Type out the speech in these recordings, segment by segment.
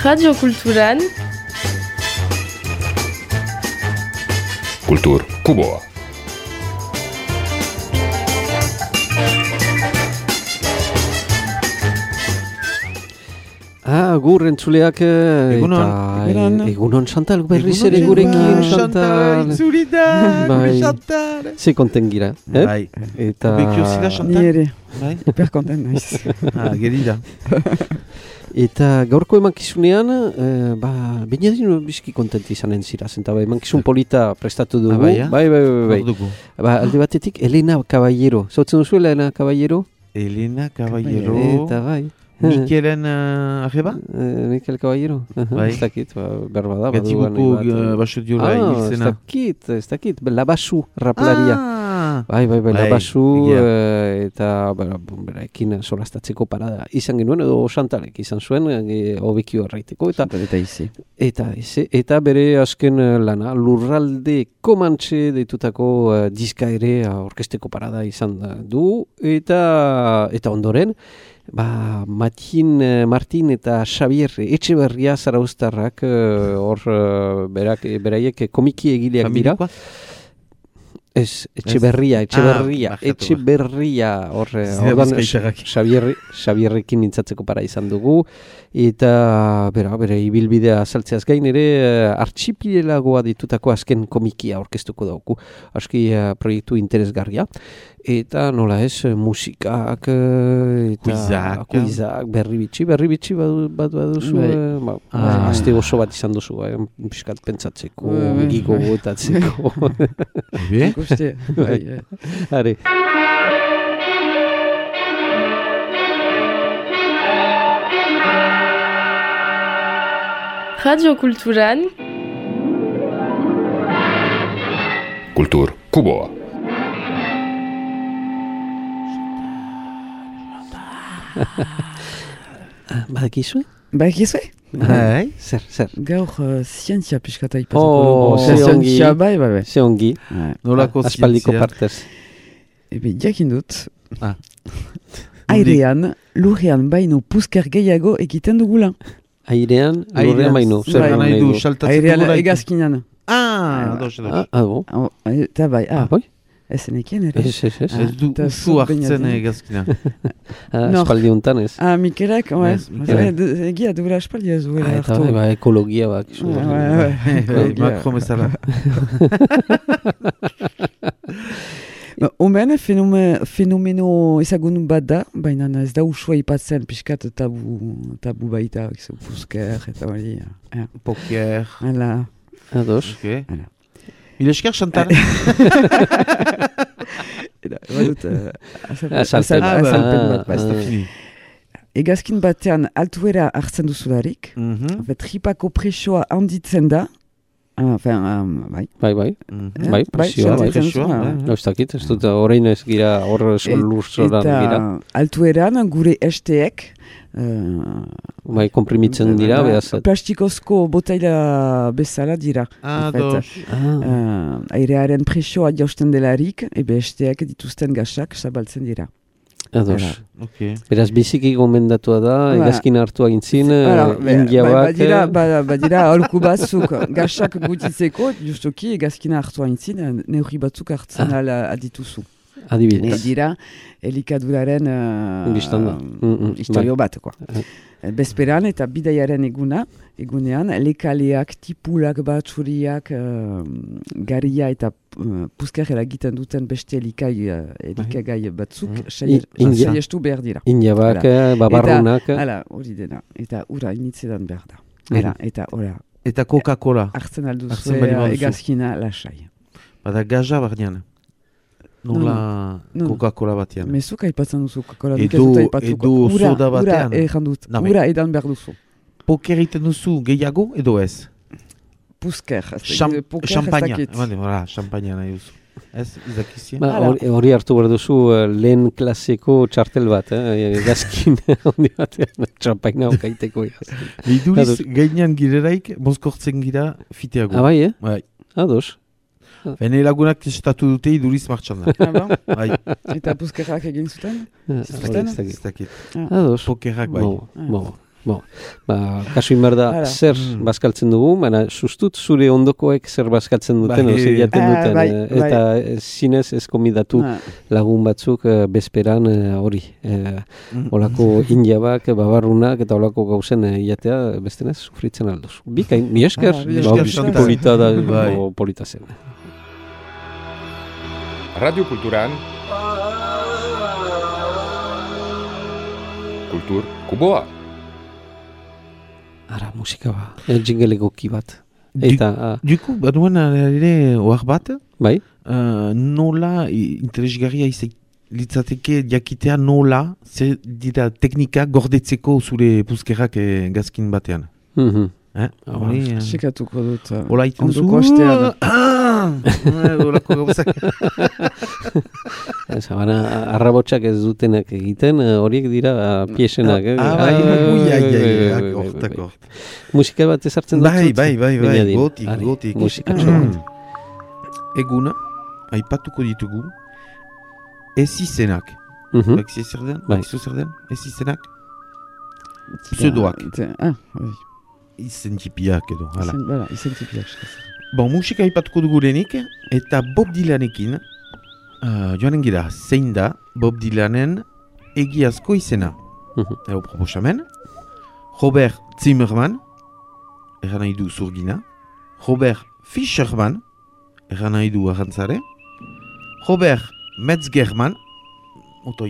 Radio Kulturan Kultur Kuboa. Gur entzuleak egunon Chantal berriz ere gurekin Chantal itzulida, Bai. Chantal. Ze konten gira, Bai. Eta Bekio zira, Chantal? Ni ere, Bai. hiper konten naiz. Gerida. Eta gaurko emankizunean, baina bizki kontent izanen zira, zenta emankizun polita prestatu dugu. Bai. Bai. Dugu. Alde batetik, Elena Caballero. Zautzen duzu Elena Caballero? Elena Caballero. Eta bai. Mikelen arreba? Mikel Caballero? Bai. Ez dakit, berba da. Gatzibuko basu diola ibilzena. Ez dakit, Labasu raplaria. Bai, Labasu, eta beraekin solastatzeko parada izan genuen, edo Chantalek izan zuen, hobekio erraiteko, eta bere azken lana, Lurralde Komantxe deitutako diska ere orkesteko parada izan du, eta ondoren, Martin eta Xavier Etxeberria zarauztarrak, beraiek komiki egileak dira. Ez, Etxeberria, Xabierrekin mintzatzeko para izan dugu, eta bere ibilbidea azaltzeaz gain ere artxipilelagoa ditutako azken komikia aurkeztuko dauku, aski proiektu interesgarria, eta nola ez, musikak, eta kuizak, berri bitxi baduzu, azte oso bat izan duzu, piskat pentsatzeko, gigo gotatzeko. Are. Radio Kulturan Kultur Kuboa. Badakizue? Bai, Zer. gaur zientzia piskata ipatuko. Zientzia, bai. Ze ongi. Nolako Aspaldiko zientzia? partez. Jakin dut, Ah. airean, lurrean baino pusker gehiago egiten dugula. Airean, lurrean baino. Zer Bai. nahi du? Saltatzen Airean dugula. egazkinan. Ados. Bon? Eta bai, Bai? ez nekien ere. Ez. Ez du Eta usu zu hartzen bainatzen. egazkina. Aspaldi hontan ez. Mikelak, egia duela aspaldi ez duela Eta hartu. ekologia bak. Macron bezala. Omen, fenomeno ezagun bat da, baina ez da usua ipatzen pixkat tabu baita, pusker eta hori. Poker. Hala. Ados. Ok. Mil esker, Chantal. Badut, Azalpen bat. Ez da fini. Egazkin batean altuera hartzen duzularik, tripako presioa handitzen da, bai. Bai, presioa, bai. Ez dakit, ez dut horrein ez gira, hor lurzoran gira. Eta altueran gure esteek, Bai, komprimitzen dira, behaz. plastikozko botaila bezala dira. Ados. Airearen presioa jausten delarik, esteak dituzten gasak zabaltzen dira. Ados. Ok. Beraz, biziki gomendatua da, egazkin hartu agintzin, India bak. Badira, aholku batzuk gasak gutitzeko, justuki egazkina hartu agintzin, neurri batzuk hartzen adituzu. Adibidez. Dira, elikaduraren historio bat. Bezperan eta bidaiaren egunean, lekaleak, tipulak bat, txuriak, garia eta puskerrela egiten duten beste elikagai batzuk, saiestu behar dira. Indiabak, babarrunak. Hala, hori dena. Eta ura initzetan behar da. Eta Coca-Cola. Hartzen alduzue egazkina lasai. Bada gaza barnean. Nola Coca-Cola batean. Mezuk aipatzen duzu Coca-Cola. Edo soda batean. Ura edan behar duzu. Poker egiten duzu gehiago edo ez? Pusker. Champaña. Champaña nahi duzu. Ez, izakizien? Hori hartu behar duzu lehen klaseko txartel bat, gazkin hondi batean, txampaina okaiteko. Iduriz, gainean gireraik, mozkortzen gira fiteago. Bai, Bai. Ados. Bene lagunak testatu dute iduriz martxan da. Bai. Eta puskerrak egin zuten? Ez dakit. Ados. Pokerrak bai. Bon, kasu inbar da, Hala. zer bazkaltzen dugu, baina sustut zure ondokoek zer bazkaltzen duten, Bai. ose jaten duten, Bai, eta zinez ez komidatu lagun batzuk bezperan hori. Olako indiabak, babarrunak eta olako gauzen jatea bestenez sufritzen alduz. Bikain, mi esker, Mi esker, biziki Chantal. polita da, Bai. polita zen. Radio Kulturan Kultur Kuboa. Ara, musika ba, jingle egoki bat. Eta, Duku, baduan ere ohar bat, bai? nola interesgarria litzateke jakitea nola zer dira teknika gordetzeko zure puzkerrak gazkin batean. Hori, Sekatuko dut. hola iten zu. Ondoko astean. Olako gauzak. Zabana, arrabotsak ez dutenak egiten, horiek dira piesenak. Hortak. Musika bat ezartzen dut. Bai, gotik. Musikatxo bat. Eguna, aipatuko ditugu, ez izenak. Mhm. Bakizu zer den? Bai. Bakizu zer den? Ez izenak? Pseudoak. Bai. Izen tipiak edo, hala. Izen tipiak. Bon, musika aipatuko dugurenik, eta Bob Dylanekin, joanen gira, zein da Bob Dylanen egiazko izena. Ego proposamen, Robert Zimmerman, eran nahi du zurgina, Robert Fischerman, eran nahi du arrantzare, Robert Metzgerman, otoi,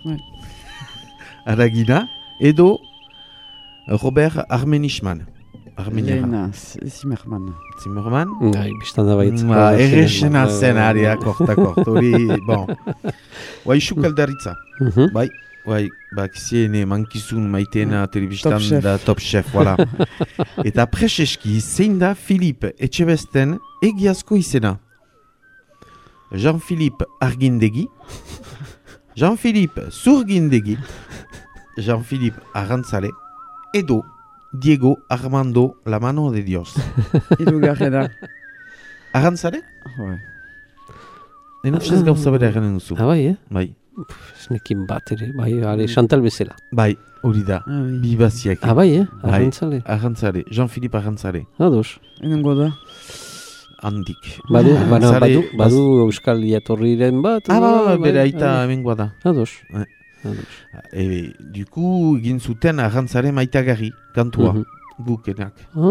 aragina, edo Robert Armenishman. Lehena, Zimmerman. Zimmerman. Gai, biztan da baitz. Errexena zen aria, kortakort, hori, bon. Bai, sukaldaritza. Bai, bakizien mankizun maitena telebistan Top Chef. da Top Chef, voilà. Eta preseski, zein da Philippe Etxebesten egiazko izena. Jean-Philippe Argindegi, Jean-Philippe Zurgindegi, Jean-Philippe Arrantzale, edo Diego Armando La Mano de Dios. Hirugarrena. Arrantzale? Bai. Enotxez gauza bera egenen duzu. Bai, Bai, esnekin bat ere, bai, Chantal bezala. bai, hori da. Bai. Bibaziak. Bai, Bai. arrantzale. Arrantzale, Jean-Philippe Arrantzale. Ados. Enengo da. Handik. Badu euskal jatorriren bat. Bere aita hemengoa da. Ados. Bai. Duku egin zuten Arrantzale maitagarri, kantua. Bukenak.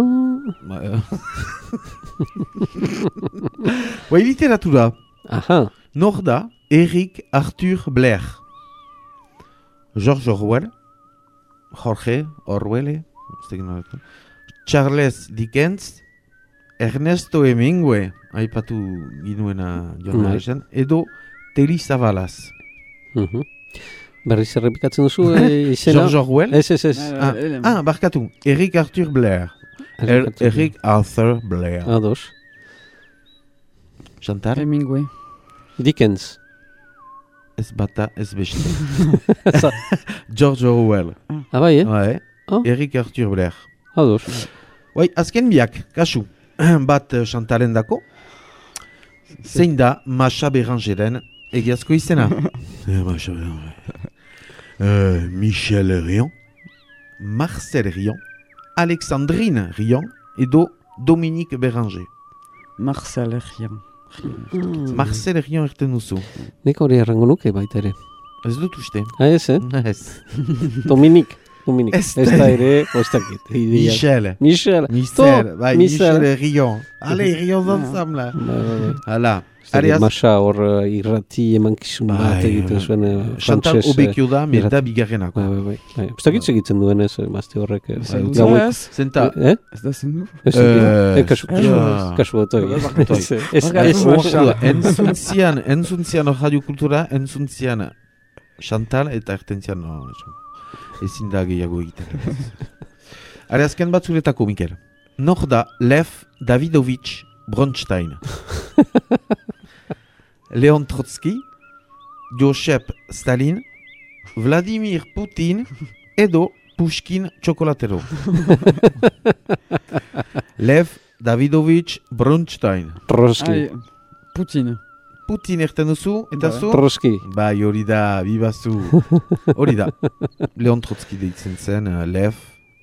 Bai, literatura. Aha. Nor da Eric Arthur Blair. George Orwell. Jorge Orwell. Charles Dickens. Ernesto Hemingway. Aipatu ginuena joan esan. Edo Teli Zabalaz. Berriz errepikatzen duzu izena? George Orwell. Ez. Barkatu. Eric Arthur Blair. Eric Arthur Blair. Ados. Chantal? Hemingway. Dickens. Ez bata, ez beste. George Orwell. Bai, Bai. Oh. Eric Arthur Blair. Ados. Bai, azken biak, kasu. Bat Chantalen dako. Zein da Masha Berangeren egiazko izena? Masha Beranger. Michel Rion. Marcel Rion. Alexandrine Rion. Edo Dominique Beranger. Marcel Rian. Marcel Rion erten duzu. Nik hori errango nuke baita ere. Ez dut uste. Ez, Ez. Dominik. Ez Ez da ere, ostakit. Michel. Michel. Bai, Michel Rion. Ale, Rion zantzamla. Hala. Masa hor irrati emankizun bat egiten zuen Chantal frantxez. obekio da, merda bigarrenako. Bai. Ez dakit segitzen duen ez, mazte horrek. Zenta, Ez da zen du? Kasu otoi. Entzuntzian radio kultura, entzuntzian Chantal eta ertentzian ezin da gehiago egiten. Are azken bat zuretako, Mikel. Nor da Lev Davidovich Bronstein. Leon Trotsky, Joseph Stalin, Vladimir Putin, edo Pushkin Chocolatero. Lev Davidovich Bronstein. Trotsky. Putin. Putin erten duzu, eta zu? Trotsky. Bai, hori da, bibazu. Hori da. Leon Trotsky deitzen zen, Lev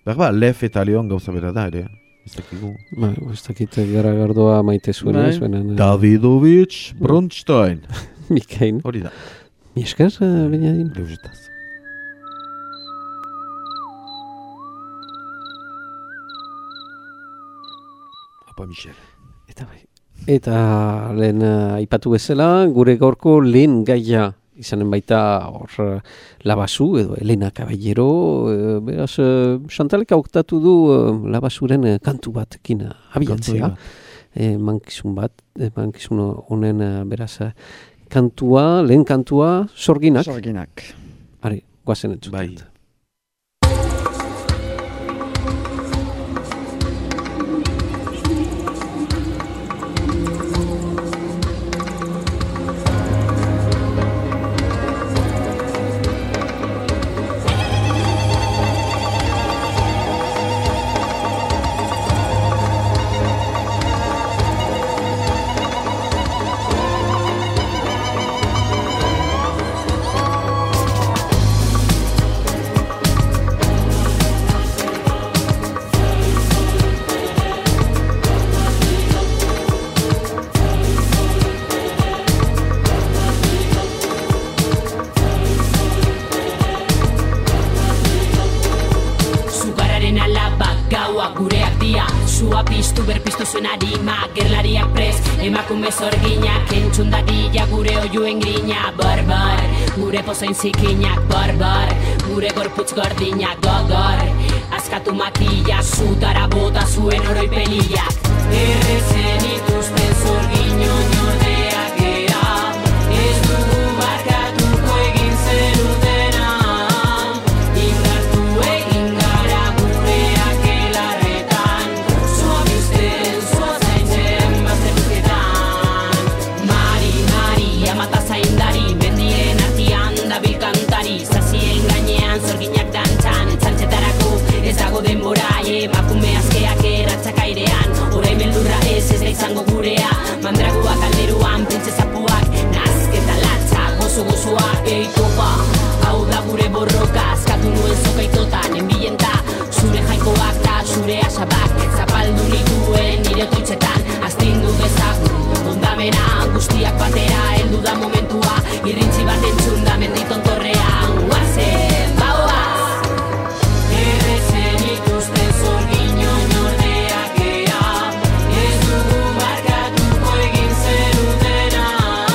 Berba, Lef eta Leon gauza bera da ere. Ez dakigu. Ez dakit Garagardoa maite zuen ez. Davidovich Bronstein. Mikain. Hori da. Mi esker, Benjadin. Deusetaz. Apa, Michel. Eta lehen aipatu bezala, gure gaurko lehen gaia izanen baita hor Labasu edo Elena Caballero, beraz, Chantalek hautatu du Labasuren kantu batekin abiatzea. Mankizun honen beraz kantua, lehen kantua, Sorginak. Sorginak. Ari, guazen entzuten. Bai. Gerlariak prez, emakume zorginak entzundadia gure oiuen grina. Barbar, gure pozoin zikinak. Barbar, gure gorputz gordinak. Gogor, askatu makila, zutara bota zuen oroi pelillak. Errezen ituzten zorgin oinordeak gera, ez dugu barkatuko egin zenutena. Indartu egin gara gureak elarretan, zua bizten, zua zaintzen bazteruzketan. Mari, Mari, amata zaindari, mendiren artian dabil kantari, zazien gainean zorginak dantzan, txantxetarako ez dago denbora, emakume askeak erratzak airean, orain beldurra ez da izango gurea, mandragoak alderuan, printzesapuak, nazketa latza, gozo-gozoak, eitopa, hau da gure borroka, askatu nuen zokaitotan, enbilenta, zure jainkoak da zure asabak, zapaldu nituen nire otoitzetan, astindu dezagun, ondamena, guztiak batera, heldu da momentua, irrintzi bat entzun da menditontorrean, guazen, bauaz! Errezen ituzten zorgin oinordeak gera, ez dugu barkatuko egin zenutena.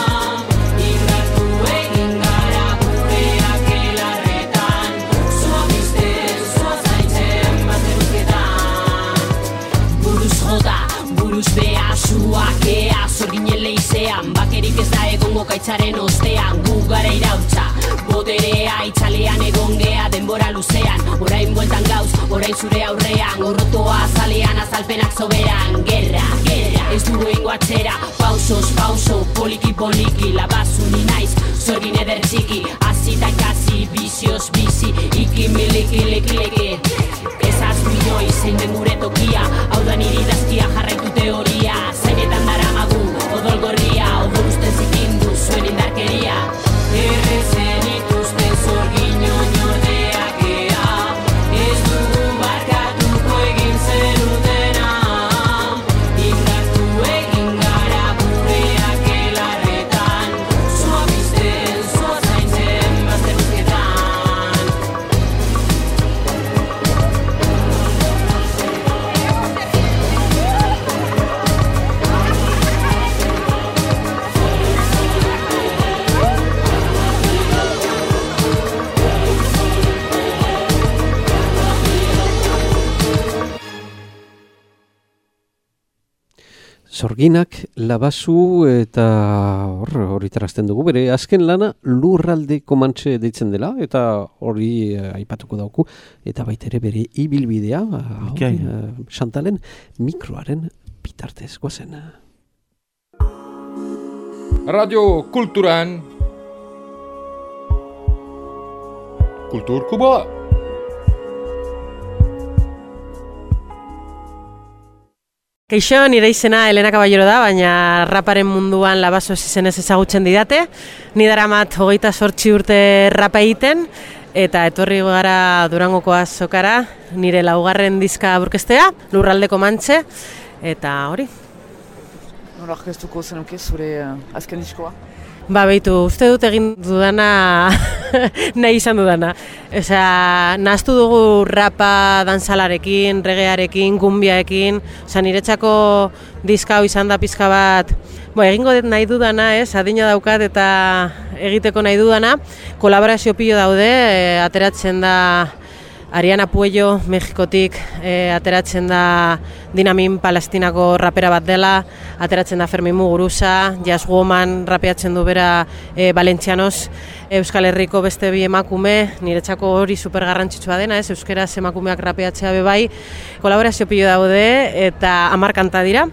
Indartu egin gara gureak elarretan, zua bizten, zua zaintzen bazteruzketan. Buruz jota, buruz bea, zuak ea, zorginen leizean, bakerik ez da egongo kaitzaren ostean, gu gara irautza, boterea itzalean egon gea denbora luzean, orain bueltan gauz, orain zure aurrean, gorrotoa azalean azalpenak soberan, gerra, gerra, ez dugu ingo atzera, pausos, pauso, poliki, poliki, Labasu ni naiz, zorgin eder txiki, azita ikasi, bizioz bizi, iki miliki, liki, liki, ez aztu inoiz, zein den gure tokia, hau da niri dazkia jarraitu teoria, zainetan dara magu, odol gorria, odol usten zikindu, zuen indarkeria, errezen ituzten zorgin oinordeak gea, ez dugu barkatuko egin zenutena. Indartu egin gara gureak elarretan, zua bizten, zua zaintzen bazteruzketan. Sorginak, Labasu eta hori tarazten dugu, bere azken lana Lurralde Komantxe deitzen dela, eta hori aipatuko dauku, eta baita ere bere ibilbidea, Chantalen mikroaren bitartez guazen. Radio Kulturan Kultur Kuboa. Kaixo, nire izena Elena Caballero da, baina raparen munduan Labasu izenez ezagutzen didate. Ni daramat 28 urte rapa egiten, eta etorri gara Durangoko azokara, nire laugarren diska aurkeztea, Lurraldeko Mantxe, eta hori. Nola aurkeztuko zenuke zure azken diskoa? Ba, behitu, uste dut egin dudana, nahi izan dudana. Osea, nahaztu dugu rapa dantzalarekin, regearekin, kumbiaekin, osea, niretzako diska hau izan da pizka bat, egingo dut nahi dudana, adina daukat eta egiteko nahi dudana, kolaborazio pilo daude, ateratzen da Ariana Puello, Mexikotik, ateratzen da Dinamin Palestinako rapera bat dela, ateratzen da Fermin Muguruza, Jazz Woman rapeatzen du bera Valentzianos, Euskal Herriko beste bi emakume, niretzako hori super garrantzitsua dena, euskeraz emakumeak rapeatzea bebai, kolaborazio pilo daude eta 10 kanta dira,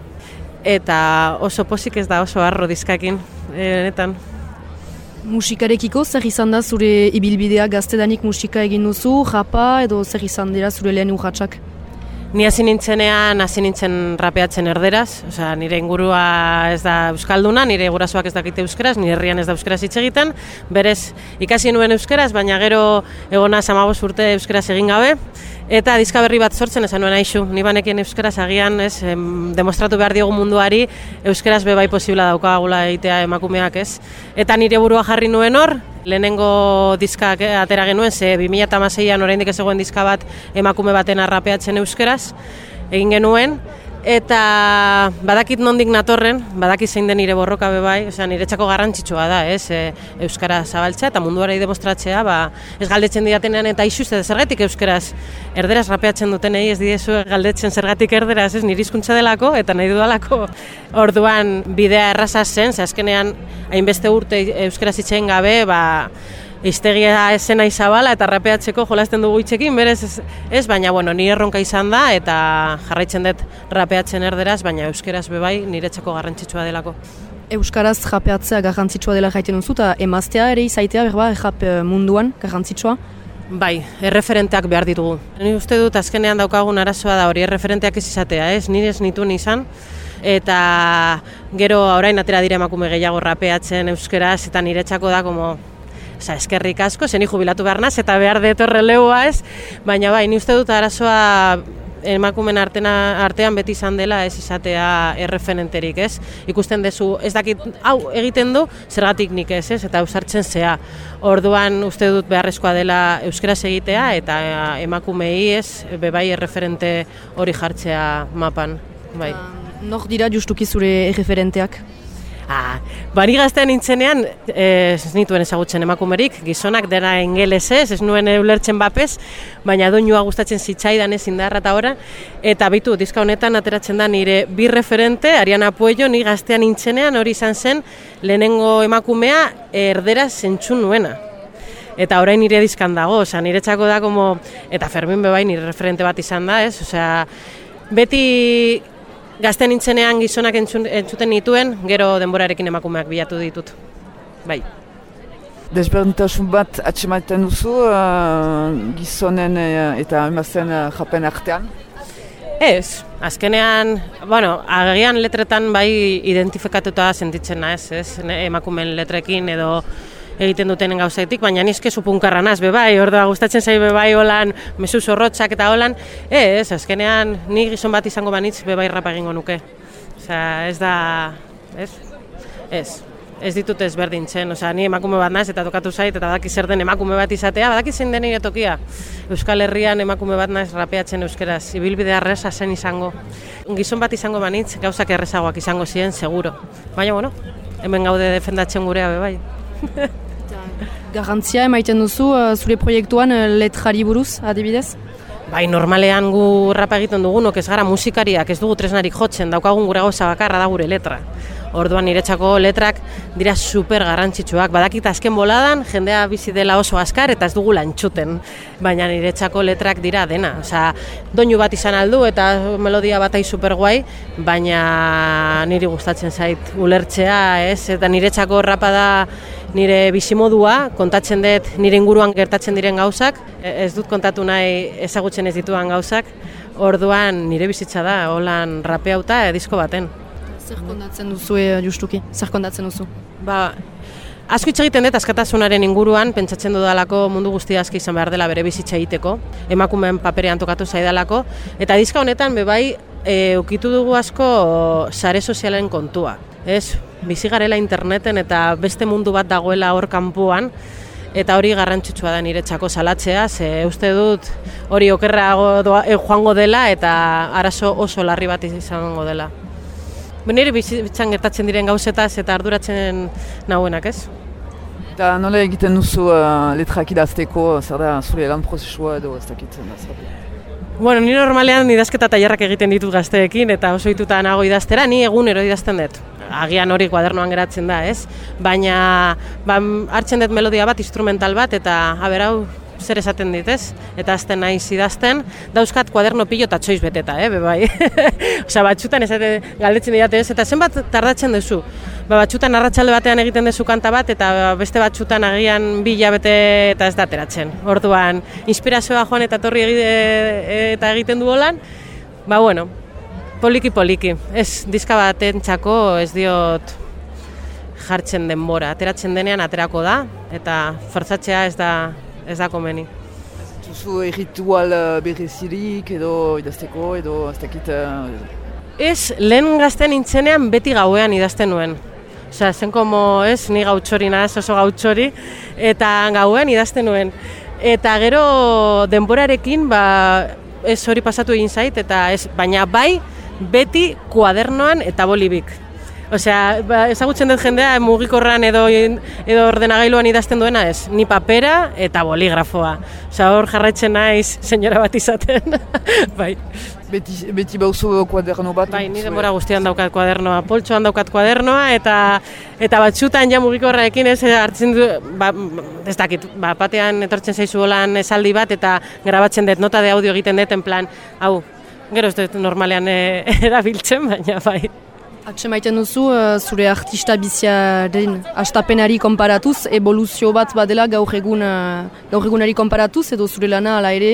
eta oso pozik ez da oso harro diskakin, netan. Musikarekiko zer izan da zure ibilbidea, gaztedanik musika egin duzu, rapa edo zer izan dira zure lehen urratsak? Ni hasi nintzen rapeatzen erderaz, osea, nire ingurua ez da euskalduna, nire gurasoak ez dakite euskeraz, nire herrian ez da euskeraz hitz egiten, berez ikasi nuen euskeraz, baina gero egona 15 urte euskeraz egin gabe, eta diska berri bat sortzen esan nuen aixu, ni banekien euskeraz agian, demostratu behar diogu munduari, euskeraz bebai posibla daukagula egitea emakumeak, Eta nire burua jarri nuen hor, lehenengo diskak atera genuen, 2016an oraindik ez zegoen diska bat emakume baten rapeatzen euskeraz, egin genuen, eta badakit nondik natorren, badakit zein den nire borroka bebai, osea, niretzako garrantzitsua da, euskara zabaltzea eta munduari demostratzea, ez galdetzen didatenean eta ixuzte zergatik euskeraz erderaz rapeatzen dutenei, ez diezu galdetzen zergatik erderaz, nire hizkuntza delako eta nahi dudalako. Orduan bidea erraza zen, azkenean hainbeste urte euskeraz hitz egin gabe, hiztegia esena izabala eta rapeatzeko jolasten dugu hitzekin, berez ez, baina ni erronka izan da eta jarraitzen dut rapeatzen erderaz, baina euskeraz bebai niretzako garrantzitsua delako. Euskaraz rapeatzea garrantzitsua dela jaiten duzu, eta emaztea ere izaitea berba rap munduan garrantzitsua? Bai, erreferenteak behar ditugu. Ni uste dut azkenean daukagun arazoa da hori, erreferenteak ez izatea, nire ez nituen izan, eta gero orain atera dira emakume gehiago rapeatzen euskeraz, eta niretzako da eskerrik asko, zeni jubilatu behar naz, eta behar dut releua baina bai, ni uste dut arazoa emakumen artean beti izan dela ez izatea erreferenterik, Ikusten dezu, ez dakit, hau egiten du, zergatik nik eta ausartzen zea. Orduan uste dut beharrezkoa dela euskeraz egitea, eta emakumei bebai erreferente hori jartzea mapan, bai. Nor dira justuki zure erreferenteak? Bari gaztean nintzenean, ez nituen ezagutzen emakumerik, gizonak dena ingelesez, ez nuen ulertzen bapez, baina doinua gustatzen zitzaidan indarra eta ora, eta bitu, diska honetan ateratzen da nire bi referente, Ariana Puello, ni gaztean nintzenean hori izan zen lehenengo emakumea erderaz entzun nuena. Eta orain nire diskan dago, niretzako da, eta Fermin bebai nire referente bat izan da, beti gazten nintzenean gizonak entzuten nituen, gero denborarekin emakumeak bilatu ditut. Bai. Desberdintasun bat atxemaiten duzu gizonen eta emazten japen artean? Ez, azkenean, agian letretan bai identifikatuta sentitzen naiz, emakumeen letrekin edo egiten dutenen gauzatik, baina nizke zupunkarra naz, bebai, ordua gustatzen zai bebai holan, mezu zorrotzak eta holan, azkenean ni gizon bat izango banitz bebai rapa egingo nuke. Osea, ez da, ez ditut ezberdintzen, ni emakume bat naz eta tokatu zait, eta badaki zer den emakume bat izatea, badaki zein den nire tokia. Euskal Herrian emakume bat naz rapeatzen euskeraz, ibilbidea erreza zen izango. Gizon bat izango banitz, gauzak errezagoak izango ziren, seguro. Baina, hemen gaude defendatzen gurea bebai. Garrantzia emaiten duzu zure proiektuan letrari buruz, adibidez? Bai, normalean gu rapa egiten dugunok ez gara musikariak, ez dugu tresnarik jotzen, daukagun gure gauza bakarra da gure letra. Orduan niretzako letrak dira super garrantzitsuak. Badakit azken boladan jendea bizi dela oso azkar eta ez dugu lantxuten. Baina niretzako letrak dira dena. Osea, doinu bat izan aldu eta melodia batai super guai, baina niri gustatzen zait ulertzea, eta niretzako rapa da nire bizimodua, kontatzen dut nire inguruan gertatzen diren gauzak, ez dut kontatu nahi ezagutzen ez dituan gauzak, orduan nire bizitza da, holan rapeauta disko baten. Zer kontatzen duzu justuki? Zer kontatzen duzu? Asko hitz egiten dut askatasunaren inguruan, pentsatzen dudalako mundu guztia aski izan behar dela bere bizitza egiteko, emakumeen paperean tokatu zaidalako, eta diska honetan bebai ukitu dugu asko sare sozialen kontua. Bizi garela interneten eta beste mundu bat dagoela hor kanpoan, eta hori garrantzitsua da niretzako salatzea, ze uste dut hori okerrago joango dela eta arazo oso larri bat izango dela. Nire bizitzan gertatzen diren gauzetaz eta arduratzen nahuenak, ez? Eta nola egiten duzu letrak idazteko, zer da zure lan prozesua edo ez dakitzen da? Bueno, ni normalean idazketa tailerrak egiten ditut gazteekin eta oso dituta nago idaztera, ni egunero idazten dut. Agian hori kuadernoan geratzen da, ez? Baina hartzen dut melodia bat, instrumental bat, eta hau zer esaten dit, ez? Eta azten naiz idazten, dauzkat kuaderno pilo eta txoiz beteta, bebai. Osa, batxutan galdetzen didate ez, eta zenbat tardatzen duzu? Batxutan arratsalde batean egiten duzu kanta bat, eta beste batxutan agian 2 hilabete eta ez da ateratzen. Orduan, inspirazioa joan eta torri eta egiten du holan, bueno, poliki. Ez diska batentzako ez diot jartzen denbora. Ateratzen denean aterako da, eta forzatzea ez da komeni. Duzu ritual berezirik edo idazteko edo ez dakit... Ez, lehen gazten nintzenean beti gauean idazten nuen. Osea, zen komo, ni gautxori naz, oso gautxori, eta gauean idazten nuen. Eta gero denborarekin, ez hori pasatu egin zait, eta ez, baina bai, beti kuadernoan eta bolibik. Osea, ezagutzen dut jendea mugikorran edo ordenagailuan idazten duena ez, ni papera eta boligrafoa. Osea, hor jarraitzen naiz senyora bat izaten. Bai. Beti bauzu kuaderno bat? Bai, ni denbora guztian daukat kuadernoa, poltsoan daukat kuadernoa eta batxutan ja mugikorraekin ez hartzen du, ez dakit, batean etortzen zaizu holan esaldi bat eta grabatzen dut, nota de audio egiten dut en plan, hau, gero ez dut normalean erabiltzen, baina bai. Maiten duzu, zure artista biziaren astapenari konparatuz, evoluzio bat badela gaur egunari konparatuz, edo zure lana ala ere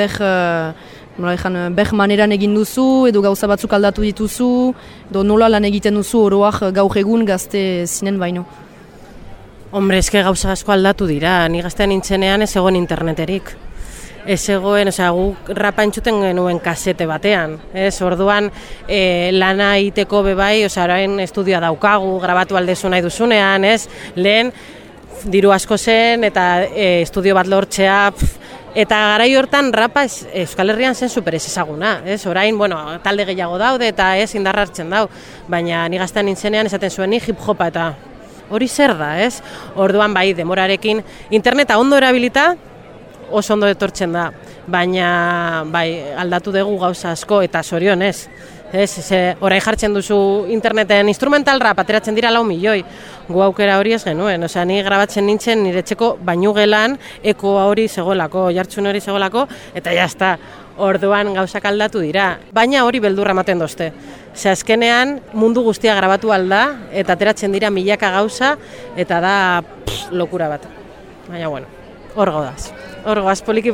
ber maneran egin duzu, edo gauza batzuk aldatu dituzu, edo nola lan egiten duzu oroak gaur egun gazte zinen baino? Hombre, eske gauza asko aldatu dira, ni gaztean nintzenean ez egon interneterik. Ez egoen, guk rapa entzuten genuen kasete batean, orduan lana egiteko bebai, orain estudioa daukagu, grabatu aldezu nahi duzunean, lehen diru asko zen eta estudio bat lortzea, eta garai hortan rapa Euskal Herrian zen super ez ezaguna, orain, talde gehiago daude eta indarra hartzen dau, baina ni gaztean nintzenean esaten zuen ni hip-hopa eta hori zer da, orduan bai, demorarekin interneta ondo erabilita, oso ondo etortzen da, baina bai, aldatu dugu gauza asko eta zorionez. Orain jartzen duzu interneten instrumental rap, ateratzen dira 4 milioi. Gu aukera hori ez genuen, ni grabatzen nintzen nire etxeko bainugelan ekoa hori zegoelako, jartzun hori zegoelako, eta jazta, orduan gauzak aldatu dira. Baina hori beldurra ematen dozte. Azkenean mundu guztia grabatu alda, eta ateratzen dira milaka gauza, eta da lokura bat. Baina hor gaudaz. Horgoaz, poliki.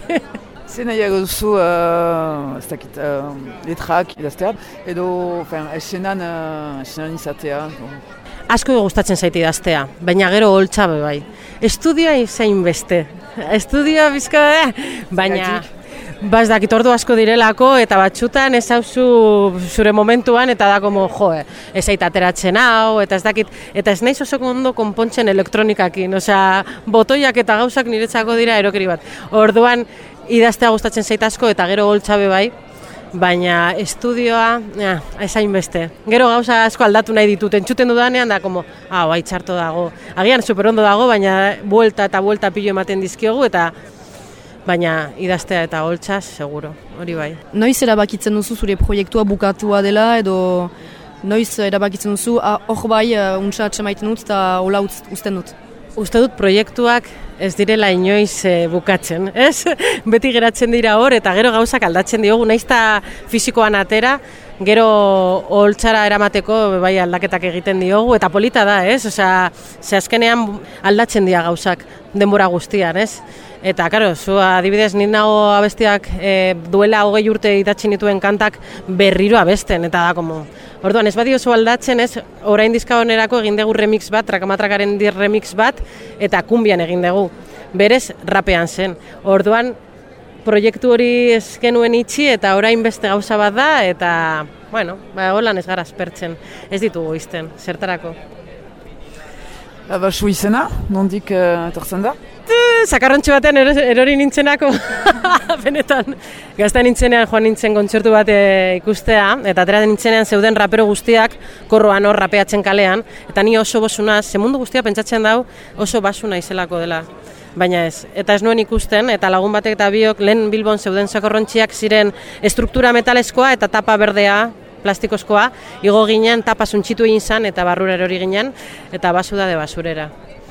Zer nahiago duzu, ez dakit, letrak idaztea, edo esenan izatea? Asko gustatzen zait idaztea, baina gero holtza bai. Estudioa izain beste. Estudioa bizka da, baina... Ez dakit ordu asko direlako eta batxutan ez hauzu zure momentuan eta da como ez zait ateratzen hau eta ez dakit, eta ez naiz oso ondo konpontzen elektronikakin, botoiak eta gauzak niretzako dira erokeri bat. Orduan idaztea gustatzen zait asko eta gero holtzabe bai, baina estudioa ez hain beste. Gero gauza asko aldatu nahi ditut, entzuten dudanean da como, bai txarto dago. Agian superondo dago, baina buelta pilo ematen dizkiogu eta baina idaztea eta holtzaz, seguro, hori bai. Noiz erabakitzen duzu zure proiektua bukatua dela, edo noiz erabakitzen duzu, hor bai, untsa atxemaiten dut eta hola uzten dut? Uste dut proiektuak ez direla inoiz bukatzen, ez? Beti geratzen dira hor eta gero gauzak aldatzen diogu, nahiz eta fisikoan atera, gero holtzara eramateko bai aldaketak egiten diogu eta polita da, ez? Ze azkenean aldatzen dira gauzak denbora guztian, ez? Eta, karo, zu adibidez, nik nago abestiak duela 20 urte idatzi nituen kantak berriro abesten, eta da, como... Orduan, ez badi oso aldatzen, ez, orain dizka honerako egin dugu remix bat, Trakamatrakaren remix bat, eta kumbian egin dugu. Berez, rapean zen. Orduan, proiektu hori ez genuen itxi, eta orain beste gauza bat da, eta, bueno, holan ez gara aspertzen, ez ditugu izten, zertarako. Basu izena, nondik etortzen da? Sakarrontxo batean erori nintzenako, benetan. Gazta nintzenean joan nintzen kontzertu bat ikustea, eta atera nintzenean zeuden rapero guztiak korroan hor rapeatzen kalean, eta ni oso bosuna, ze mundu guztia pentsatzen dau oso basuna izelako dela. Baina ez, eta ez nuen ikusten, eta lagun batek eta biok lehen Bilbon zeuden sakarrontxiak ziren estruktura metalezkoa eta tapa berdea, plastikozkoa, igo ginen, tapa zuntxitu egin zan, eta barrura erori ginen, eta basu da de basurera.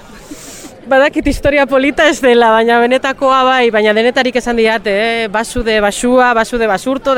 Badakit historia polita ez dela, baina benetakoa bai, baina denetarik esan diate, basu de basua, basu de basurto,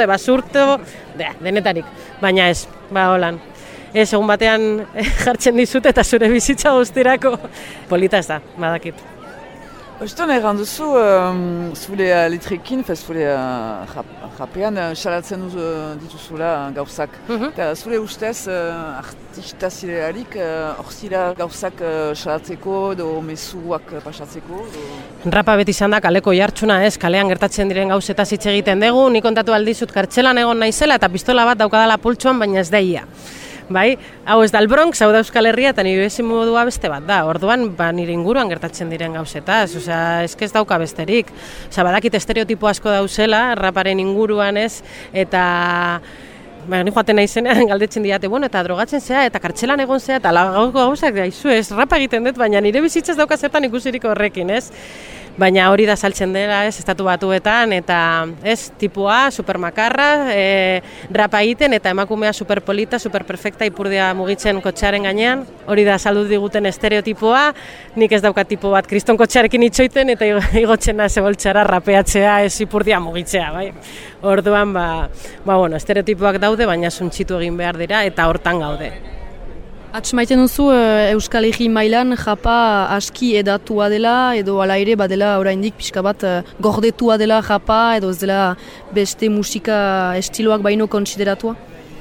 denetarik, baina ez, holan. Ez, egun batean jartzen dizut eta zure bizitza guztirako polita ez da, badakit. Oston erran duzu, zure letrekin, zure rapean, salatzen dituzula gauzak. Zure ustez, artista zirelarik, hor zira gauzak salatzeko, edo mezuak pasatzeko? Rapa beti izan da kaleko jartxuna, ez, kalean gertatzen diren gauzetaz hitz egiten dugu, nik kontatu aldizut kartzelan egon naizela eta pistola bat daukadala pultsuan, baina ez da ia. Bai, hau ez da el Bronx, hau da Euskal Herria, eta nire ezin modua beste bat da. Orduan, nire inguruan gertatzen diren gauzetaz, ez dauka besterik. Badakit estereotipo asko dauzela, raparen inguruan ez, eta... Ni joaten naizenean galdetzen diate, eta drogatzen zea, eta kartzelan egon zea, eta gauzak daizu ez, rapa egiten dut, baina nire bizitzaz dauka zertan ikusirik horrekin, ez? Baina hori da saltzen dela, ez, Estatu Batuetan, eta ez, tipua, supermakarra, rapa egiten, eta emakumea superpolita, superperfekta, ipurdia mugitzen kotxearen gainean. Hori da saldu diguten estereotipoa, nik ez daukat tipo bat kriston kotxearekin itxoiten, eta igotzen da zeboltxara rapeatzea, ez ipurdia mugitzea, bai. Orduan, estereotipoak daude, baina suntxitu egin behar dira, eta hortan gaude. Maiten duzu Euskal Herri mailan japa aski edatua dela edo ala ere badela oraindik pixka bat gordetua dela japa edo ez dela beste musika estiloak baino kontsideratua?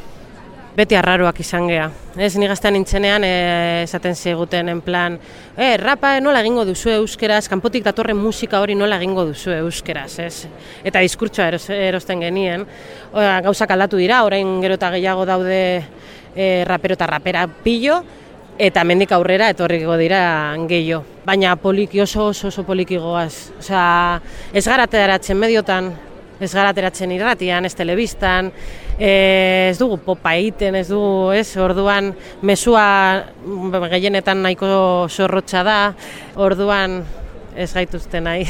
Beti arraroak izan geha. Ez ni gaztean nintzenean esaten ziguten en plan rapa nola egingo duzu euskeraz, kanpotik datorren musika hori nola egingo duzu euskeraz, ez? Eta diskurtsoa erosten genien. Gauzak aldatu dira, orain gero eta gehiago daude rapero eta rapera pillo, eta mendik aurrera etorriko dira gehiago. Baina poliki oso poliki goaz. Osea, ez gara ateratzen mediotan, ez gara ateratzen irratian, ez telebistan, ez dugu popa egiten, ez dugu, ez, orduan mezua gehienetan nahiko zorrotxa da, orduan ez gaituzte nahi.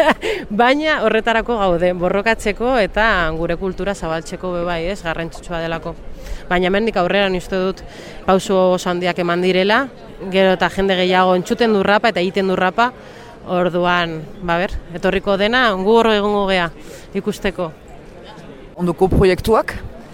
Baina horretarako gaude, borrokatzeko eta gure kultura zabaltzeko bebai, ez, garrantzitsua delako. Baina hemendik aurrera uste dut pauso oso handiak eman direla, gero eta jende gehiago entzuten du rapa eta egiten du rapa, orduan, etorriko dena, gu hor egongo gea ikusteko. Ondoko proiektuak?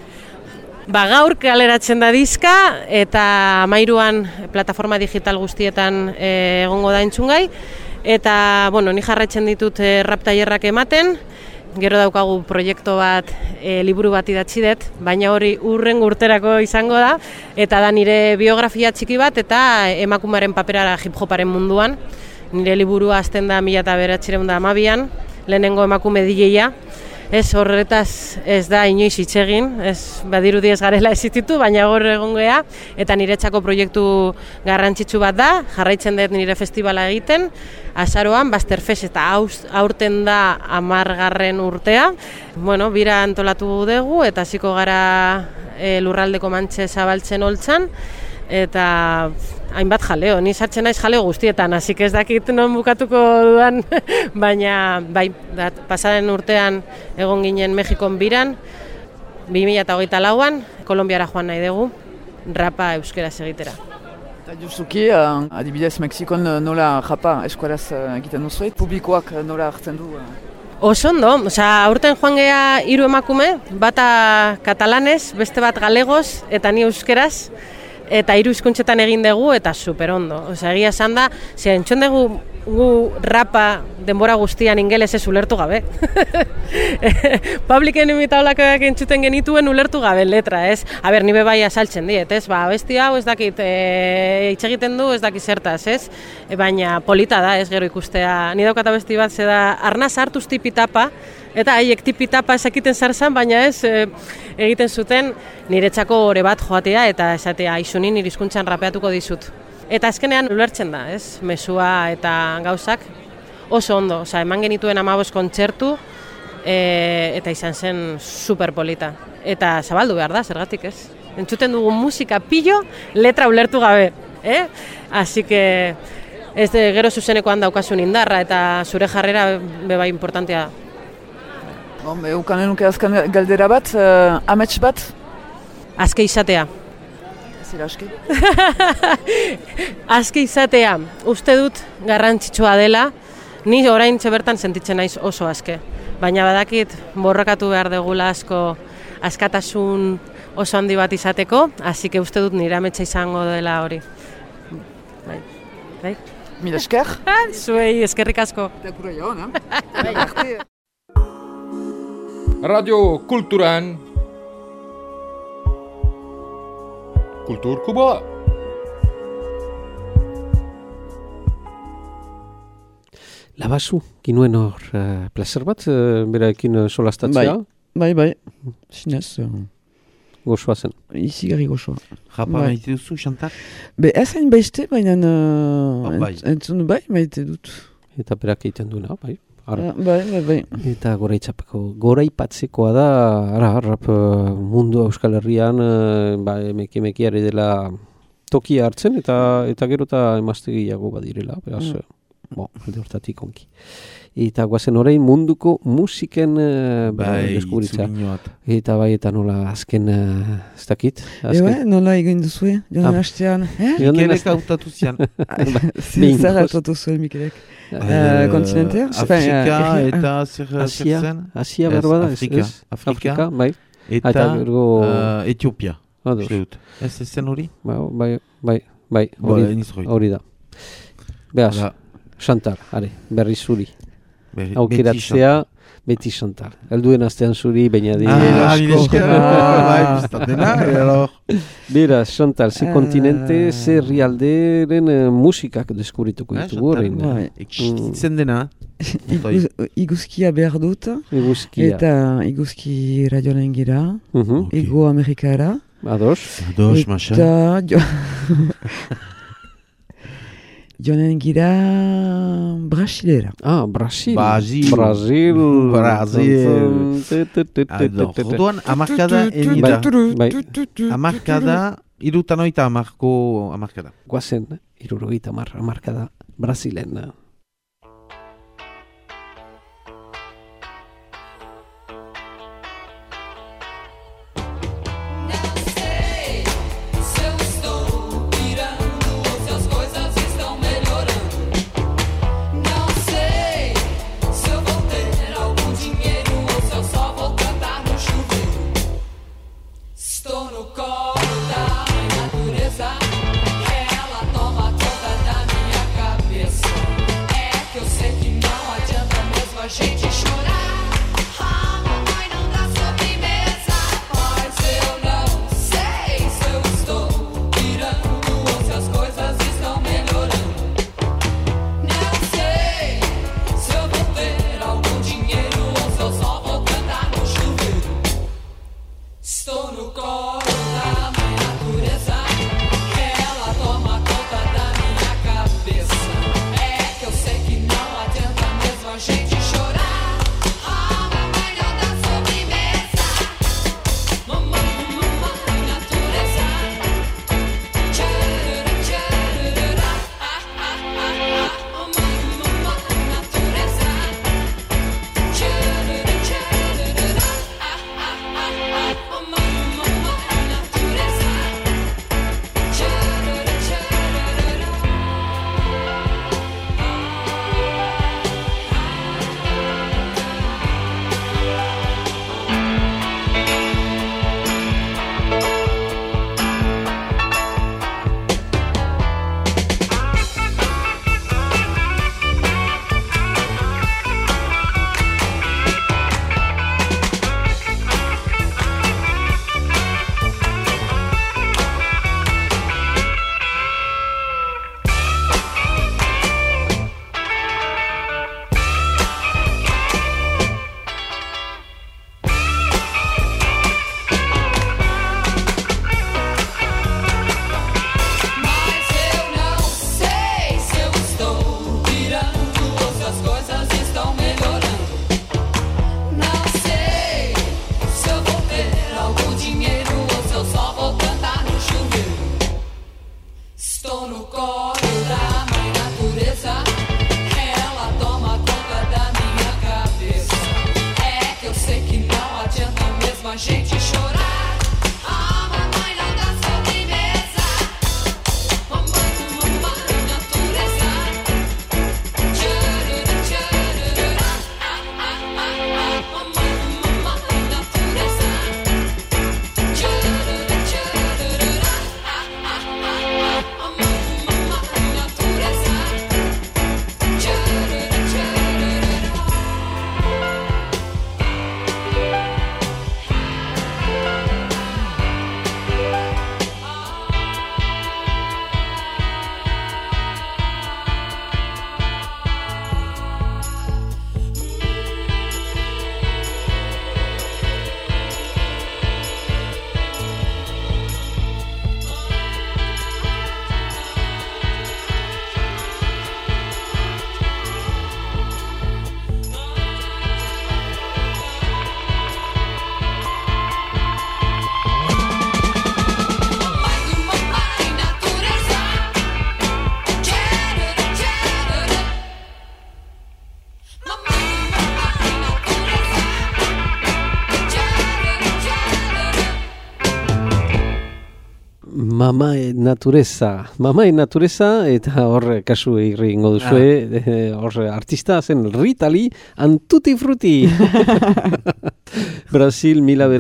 Gaur kaleratzen da diska eta 13an plataforma digital guztietan egongo da entzungai. Eta, ni jarraitzen ditut rap tailerrak ematen, gero daukagu proiektu bat, liburu bat idatzi dut, baina hori hurrengo urterako izango da, eta da nire biografia txiki bat eta emakumearen papera hip-hoparen munduan. Nire liburua hasten da 1912an, lehenengo emakume DJ-a. Ez horretaz ez da inoiz hitz egin, ez badirudi ez garela existitu, baina gaur egon gea, eta niretzako proiektu garrantzitsu bat da, jarraitzen dut nire festivala egiten, azaroan, Basterfest eta aurten da 10. urtea. Bira antolatu dugu eta hasiko gara lurraldeko mantxe zabaltzen holtzan, eta hainbat jaleo, ni sartzen naiz jaleo guztietan, hasi ez dakit non bukatuko dudan, baina pasaren urtean egon ginen Mexikon biran, 2024an, Kolonbiara joan nahi dugu, rapa euskeraz egitera. Eta justuki, adibidez Mexikon nola rapa eskuaraz egiten duzu, publikoak nola hartzen du? Oso ondo, aurten joan geha 3 emakume, bata katalanez, beste bat galegoz eta ni euskeraz, eta 3 hizkuntzetan egin dugu eta super ondo. Egia esan da, entzun dugu gu rapa denbora guztian ingelesez ulertu gabe. Public Enemy taulakoak entzuten genituen ulertu gabe letra, ez? Aber, nibe bai asaltzen diet, ez? Ba, abesti hau ez dakit, hitz egiten du ez dakit zertaz, ez? Baina polita da, ez gero ikustea. Ni daukat abesti bat, zeda arnaz hartuz tipitapa, eta haiek tipitapa esakiten zarzan, baina ez egiten zuten niretzako ore bat joatea eta esatea Ixuni nire hizkuntzan rapeatuko dizut. Eta azkenean ulertzen da, ez? Mesua eta gauzak oso ondo, osea, eman genituen 15 kontzertu eta izan zen superpolita. Eta zabaldu behar da, zergatik ez? Entzuten dugu musika pillo, letra ulertu gabe, Así que ez gero zuzenekoan daukasun indarra eta zure jarrera beba importantea da. Eukanen nuke azkan galdera bat, amets bat? Azke izatea. Zera aski? Azke izatea, uste dut garrantzitsua dela, ni orain bertan sentitzen naiz oso azke. Baina badakit borrokatu behar degula asko askatasun oso handi bat izateko, hasi que uste dut nire ametsa izango dela hori. Bai? Mila esker? Zuei, eskerrik asko. Dekura jo, no? Radio Kulturan Kultur Kuba. Labazu, ginuen hor placer bat, beraekin solastatzea? Bai, sinez. Gozoa zen. Izigarri gozoa. Japa maite duzu, Chantal? Ez hain baizte, baina entzun maite dut. Eta berak egiten duena, bai. Bai. Eta goraipatzekoa da, rap mundu Euskal Herrian, emeki ari dela tokia hartzen, eta gero eta emazte gehiago badirela, beraz, alde hortatik onki. Eta guazen orain munduko musiken deskubritzea. Eta bai, eta nola azken, ez dakit? Nola egin duzue, joan hastean. Mikelek hautatu zian. Zer hautatu zuen Mikelek? Kontinentea? Afrika eta zer zen? Asia berbada? Afrika, bai. Eta Etiopia. Ez zen hori? Bai, hori da. Beaz, Chantal, berri zuri. Aukeratzea, beti Chantal. Elduen astean zuri, baina di. Beraz, Chantal, ze kontinente, ze herrialderen musikak deskubrituko ditugu horrein. Existitzen dena. Iguzkia behar dut. Eta iguzki radioaren gira. Ego Amerikara. Ados, maxa. Eta joanen gira Brasilera. Brasil. Orduan, amarkada enida. Amarkada, irutanoita amarkada. Guazen, irurogeita amarkada Brasilen. Tô no colo da mãe natureza, ela toma conta da minha cabeça. É que eu sei que não adianta mesmo a gente chorar. A mamãe não dá sobremesa. Mamãe natureza. Tchururu, tchururu. Mamãe natureza. Tchururu, tchururu. Mama natureza, eta hor kasu irri ingo duzue, hor artista zen Rita Lee and Tutti Frutti. Brasil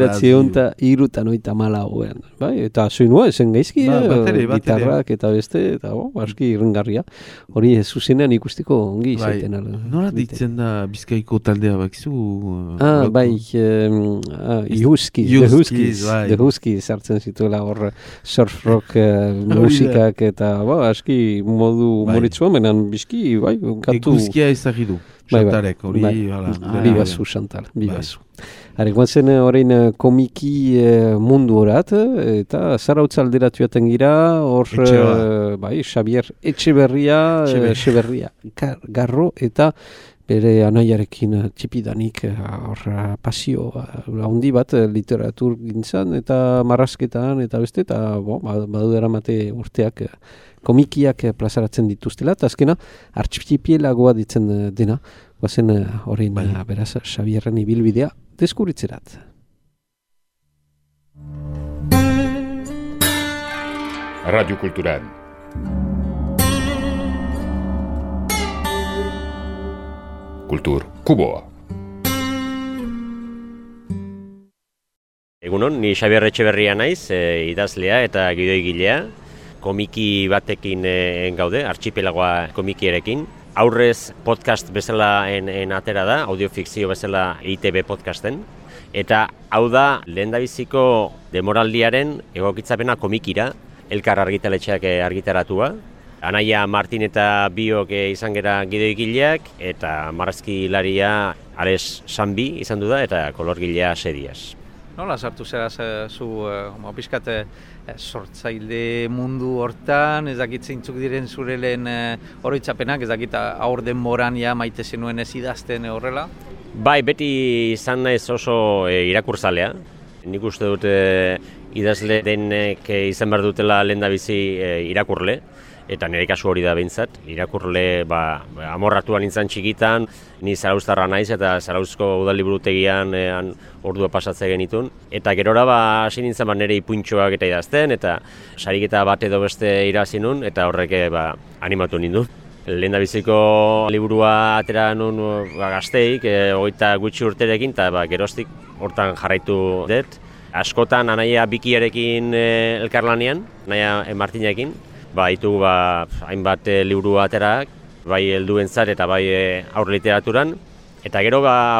1974 bai, eta soinua esen gaizki, gitarrak eta beste, eta aski irrengarria. Hori zuzenean ikusteko ongi izaiten. Nola ditzen da Bizkaiko taldea bakizu? Bai, The Huskies sartzen zituela hor surf rock musikak eta aski modu moritzu menan bizki, bai, kantu. Eguzkia ezagidu, Chantalek, hori, bibazu Chantal, bibazu. Guazen orain komiki mundu horat, eta Zarautz alderatu jaten gira, hor, bai, Xabier Etxeberria, Garro, eta bere anaiarekin txipidanik hor pasio handi bat literatur gintzan, eta marrazketan, eta beste, eta badu eramate urteak komikiak plazaratzen dituztela, eta azkena artxipielagoa ditzen dena, guazen orain beraz Xabierren ibilbidea deskubritzerat. Radio Kulturan. Kultur Kuboa. Egunon, ni Xabier Etxeberria naiz, idazlea eta gidoigilea. Komiki batekin gaude, artxipelagoa komikierekin. Aurrez podcast bezala atera da, audiofikzio bezala ITB podcasten. Eta hau da, lehendabiziko demoraldiaren egokitzapena komikira, Elkar argitaletxeak argitaratua. Anaia Martin eta biok izan gera gidoigileak, eta marrazkilaria Ales Sanbi izan du da, eta kolorgilea Sedias. Nola sartu zera zu pixkat sortzaile mundu hortan, ez dakit zeintzuk diren zure lehen oroitzapenak, ez dakit aur denboran maite zenuen ez idazten horrela? Bai, beti izan naiz oso irakurzalea. Nik uste dut idazle denek izan behar dutela lehendabizi irakurle. Eta nire kasu hori da behintzat, irakurle amorratuan nintzen txikitan, ni Zarauztarra naiz eta Zarauzko udaliburutegian ordua pasatzea genitun. Eta gerora hasi nintzen nire ipuintxoak eta idazten, eta sariketa bat edo beste irabazi nun, eta horrek animatu nindu. Lehendabiziko liburua atera nun gazteik, 20 gutxi urterekin, eta geroztik hortan jarraitu dut. Askotan Anaia Bikiarekin elkarlanean, Anaia Martinarekin, ditugu hainbat liburu aterak, bai helduentzat eta bai aur literaturan. Eta gero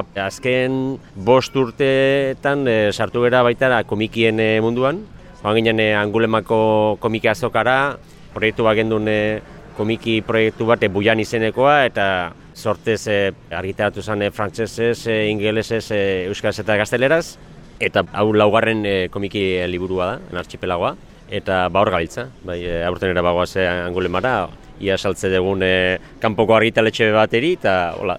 azken 5 urteetan sartu gara baitara komikien munduan. Joan ginen Angulemako komiki azokara, proiektu bat gendun komiki proiektu bat Buian izenekoa, eta sortez argitaratu zen frantsesez, ingelesez, euskaraz eta gazteleraz. Eta hau laugarren komiki liburua da, artxipelagoa. Eta hor gabiltza, aurten era bagoaz Angulemara, ia saltze dugun kanpoko argitaletxe bateri, eta hola.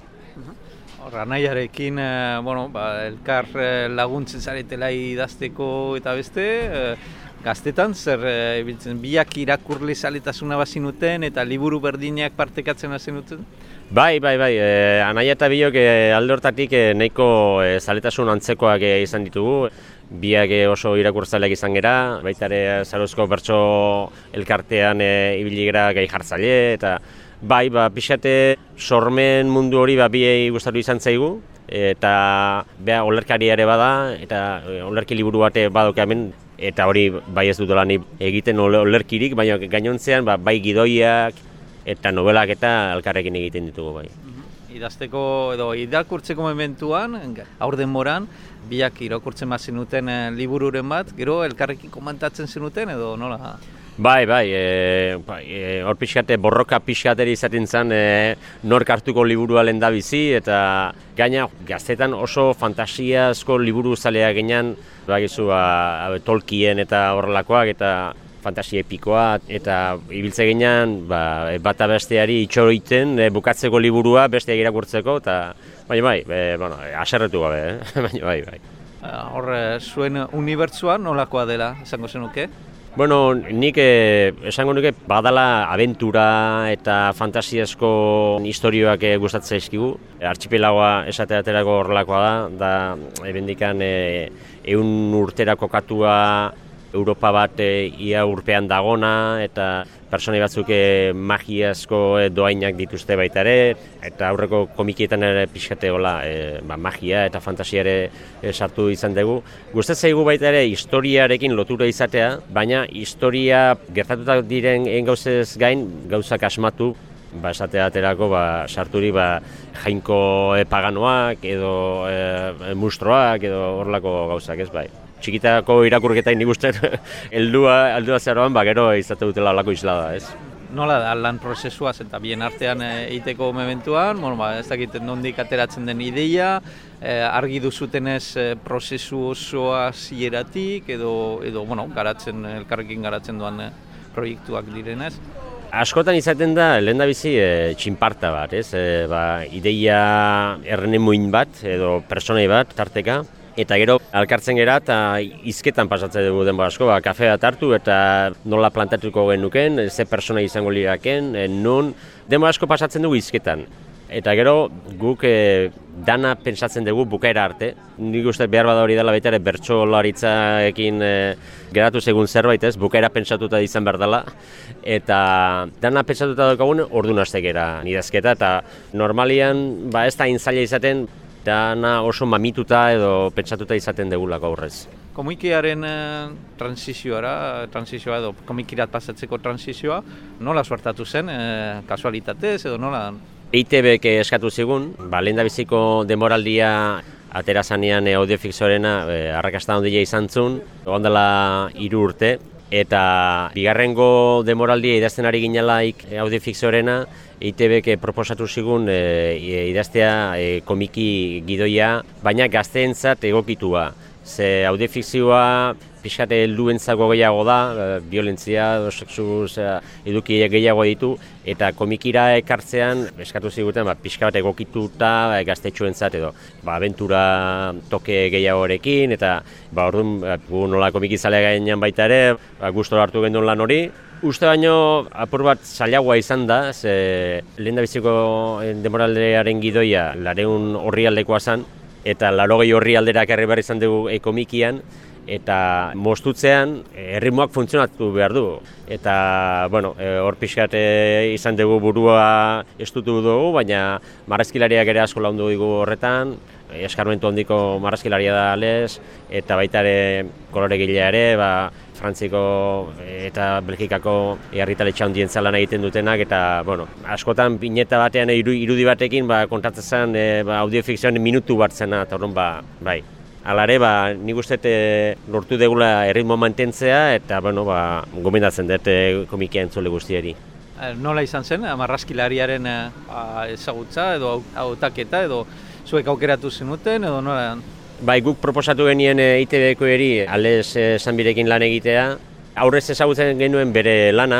Anaiarekin, elkar laguntzen zaretela idazteko eta beste, Gaztetan, zer ibiltzen, biak irakurle zaletasuna bazinuten eta liburu berdinak partekatzen hazenuten? Bai, anaia eta biok alde hortatik nahiko zaletasun antzekoak izan ditugu. Biak oso irakurtzaileak izan gera, baita ere Zarozko bertso elkartean ibili gera gai jartzaile, eta bai, pixate sormen mundu hori biei gustatu izan zaigu, eta olerkari ere bada, eta olerki liburu bate badok hemen, eta hori bai ez dutela ni egiten olerkirik, baina gainontzean bai gidoiak eta novelak eta elkarrekin egiten ditugu bai. Idazteko edo irakurtzeko momentuan, aur denboran, biak irakurtzen bat zenuten libururen bat, gero elkarrekin komentatzen zenuten edo nola? Bai, hor pixkate, borroka pixkateri izaten zen nork hartuko liburua lehendabizi, eta gaina gaztetan oso fantasiazko liburu zaleak ginen, bagizu Tolkien eta horrelakoak, eta fantasia epikoa, eta ibiltze ginen bata besteari itxoroiten bukatzeko liburua besteak irakurtzeko, eta baina aserretu gabe, baina bai. Hor, zuen unibertsuan nolakoa dela, esango zenuke? Bueno, nik esango nuke badala abentura eta fantasiazko istorioak gustatzen zaizkigu. Archipelagoa esateaterako horrelakoa da ebendikan 100 urtera kokatua Europa bat ia urpean dagona, eta pertsonai batzuk magiazko doainak dituzte baita ere, eta aurreko komikietan ere pixkate magia eta fantasia ere sartu izan dugu. Gustatzen zaigu baita ere historiarekin lotura izatea, baina historia gertatuta diren gauzez gain gauzak asmatu, esateaterako sarturi jainko paganoak edo mustroak edo horrelako gauzak ez bai. Txikitako irakurketain nik uste heldua zeroan gero izate dutela alako islada, ez? Nola da lan prozesuaz eta bien artean egiteko momentuan, ez dakit nondik ateratzen den ideia, argi duzutenez prozesu osoa zieratik edo elkarrekin garatzen duan proiektuak direnez? Askotan izaten da, lehendabizi txinparta bat, ez? Ideia errenemuin bat edo personai bat tarteka, eta gero alkartzen gera eta hizketan pasatzen dugu denbora asko, kafe bat hartu eta nola plantatuko genuken, ze persona izango liraken, nun, denbora asko pasatzen dugu hizketan. Eta gero guk dana pentsatzen dugu bukaera arte. Nik uste behar bada hori dela baita ere bertsolaritzaekin geratu segun zerbait ez, bukaera pentsatuta izan behar dela. Eta dana pentsatuta daukagun ordu nastekera idazketa, eta normalian ez da zaila izaten, dana oso mamituta edo pentsatuta izaten degulako aurrez. Komikiaren transizioa edo komikirat pasatzeko transizioa, nola suertatu zen, kasualitatez edo nola? EITBek eskatu zigun, lehendabiziko denboraldia atera zanean audiofikzorena arrakasta handia izan zuen, ondela 3 urte, eta bigarrengo denboraldia idazten ari ginelaik audiofikzorena, EITBek proposatu zigun idaztea komiki gidoia, baina gazteentzat egokitua. Ze audiofikzioa pixkate helduentzako gehiago da, violentzia, sexu eduki gehiago ditu, eta komikira ekartzean eskatu ziguten pixka bat egokituta gaztetxoentzat edo abentura toke gehiagorekin, eta orduan gu nola komikizalea gainean baita ere, gustora hartu gendun lan hori. Uste baino apur bat zailagoa izan da, ze lehendabiziko denboraldearen gidoia 200 orrialdekoa zen, eta 80 orrialderak herri behar izan dugu komikian, eta moztutzean erritmoak funtzionatu behar du. Eta, hor pixkat izan dugu burua estutu dugu, baina marrazkilariak ere asko laundu dugu horretan, eskarmentu handiko marrazkilaria da Ales, eta baita ere kolore gilea ere, Frantziko eta Belgikako argitaletxe handien zalan egiten dutenak, eta askotan pineta batean irudi batekin kontatzen zen audiofikzioan minutu bat zena, eta horren bai. Hala ere, nik uste lortu degula erritmo mantentzea, eta gomendatzen dut komikia entzule guztiari. Nola izan zen, marrazkilariaren ezagutza edo hautaketa edo zuek aukeratu zenuten edo nola? Bai, guk proposatu genien EITBko eri Ales Sanbirekin lan egitea. Aurrez ezagutzen genuen bere lana,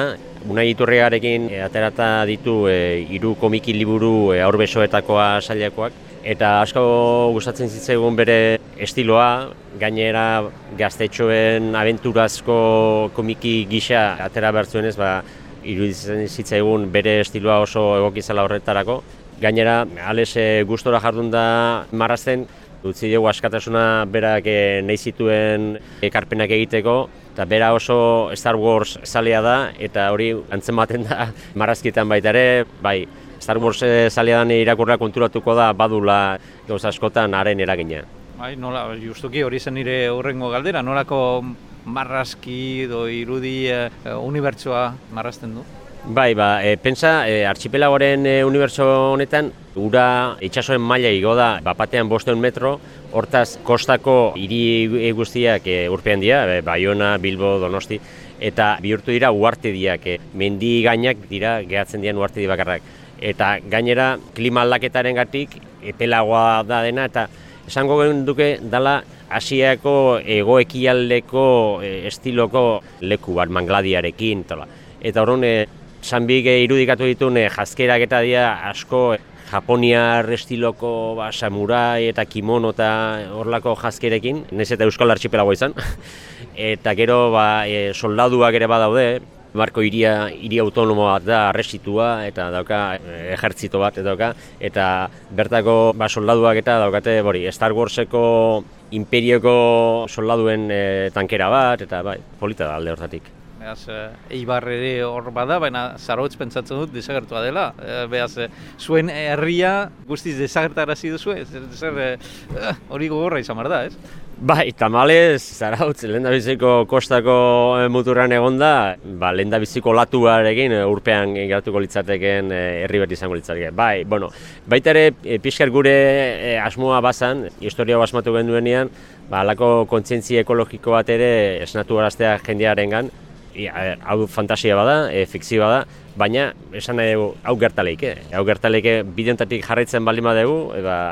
Unai Iturriarekin aterata ditu 3 komiki liburu haurbesoetakoa sailekoak, eta asko gustatzen zitzaigun bere estiloa, gainera gaztetxoen abenturazko komiki gisa atera bertzuenez, iruditzen zitzaigun bere estiloa oso egokizala horretarako. Gainera, Alex gustora jardun da marrazten, utzi dugu askatasuna berak nahi zituen ekarpenak egiteko, eta bera oso Star Wars zalea da, eta hori antzematen da marrazkietan baita ere, bai, Star Wars zalea dan irakurra konturatuko da badula gauza askotan haren eragina. Bai, nola, justuki hori zen nire hurrengo galdera, nolako marrazki edo irudi unibertsoa marrazten du? Bai, pentsa, archipelagoren unibertso honetan, ura itsasoen maila igo da, batean 500 metro, hortaz kostako hiri guztiak urpean dira, Baiona, Bilbo, Donosti, eta bihurtu dira uhartediak, mendi gainak dira gehatzen diren uhartedi bakarrak. Eta gainera, klima aldaketarengatik epelagoa da dena, eta esango duke dala Asiako hego-ekialdeko estiloko leku bat, Mangladiarekin, eta horren, Sanbik irudikatu dituen jazkerak eta dira asko Japoniar estiloko samurai eta kimono eta horlako jazkerekin, nahiz eta Euskal Archipelagoa izan. Eta gero soldaduak ere badaude, Marko hiri autonomo bat da, arresitua eta dauka ejertzito bat dauka, eta bertako soldaduak eta daukate Star Warseko imperioko soldaduen tankera bat, eta polita da alde hortatik. Beaz, Eibar ere hor bada, baina Zarautz pentsatzen dut desagertua dela. Beaz, zuen herria guztiz desagertarazi duzu, hori gogorra izan behar da, ez? Bai, tamalez, Zarautz lehendabiziko kostako muturran egonda, lehendabiziko latuarekin urpean geratuko litzateken herri bat izango litzateke. Bai, baita ere pixkar gure asmoa bazan, historia basmatu genduenean, halako kontzientzia ekologiko bat ere esnatu araztea jendearengan. Hau fantasia bada, fikzio bada, baina esan nahi dugu hau gertaleike. Hau gertaleike bidentatik jarraitzen baldin badugu,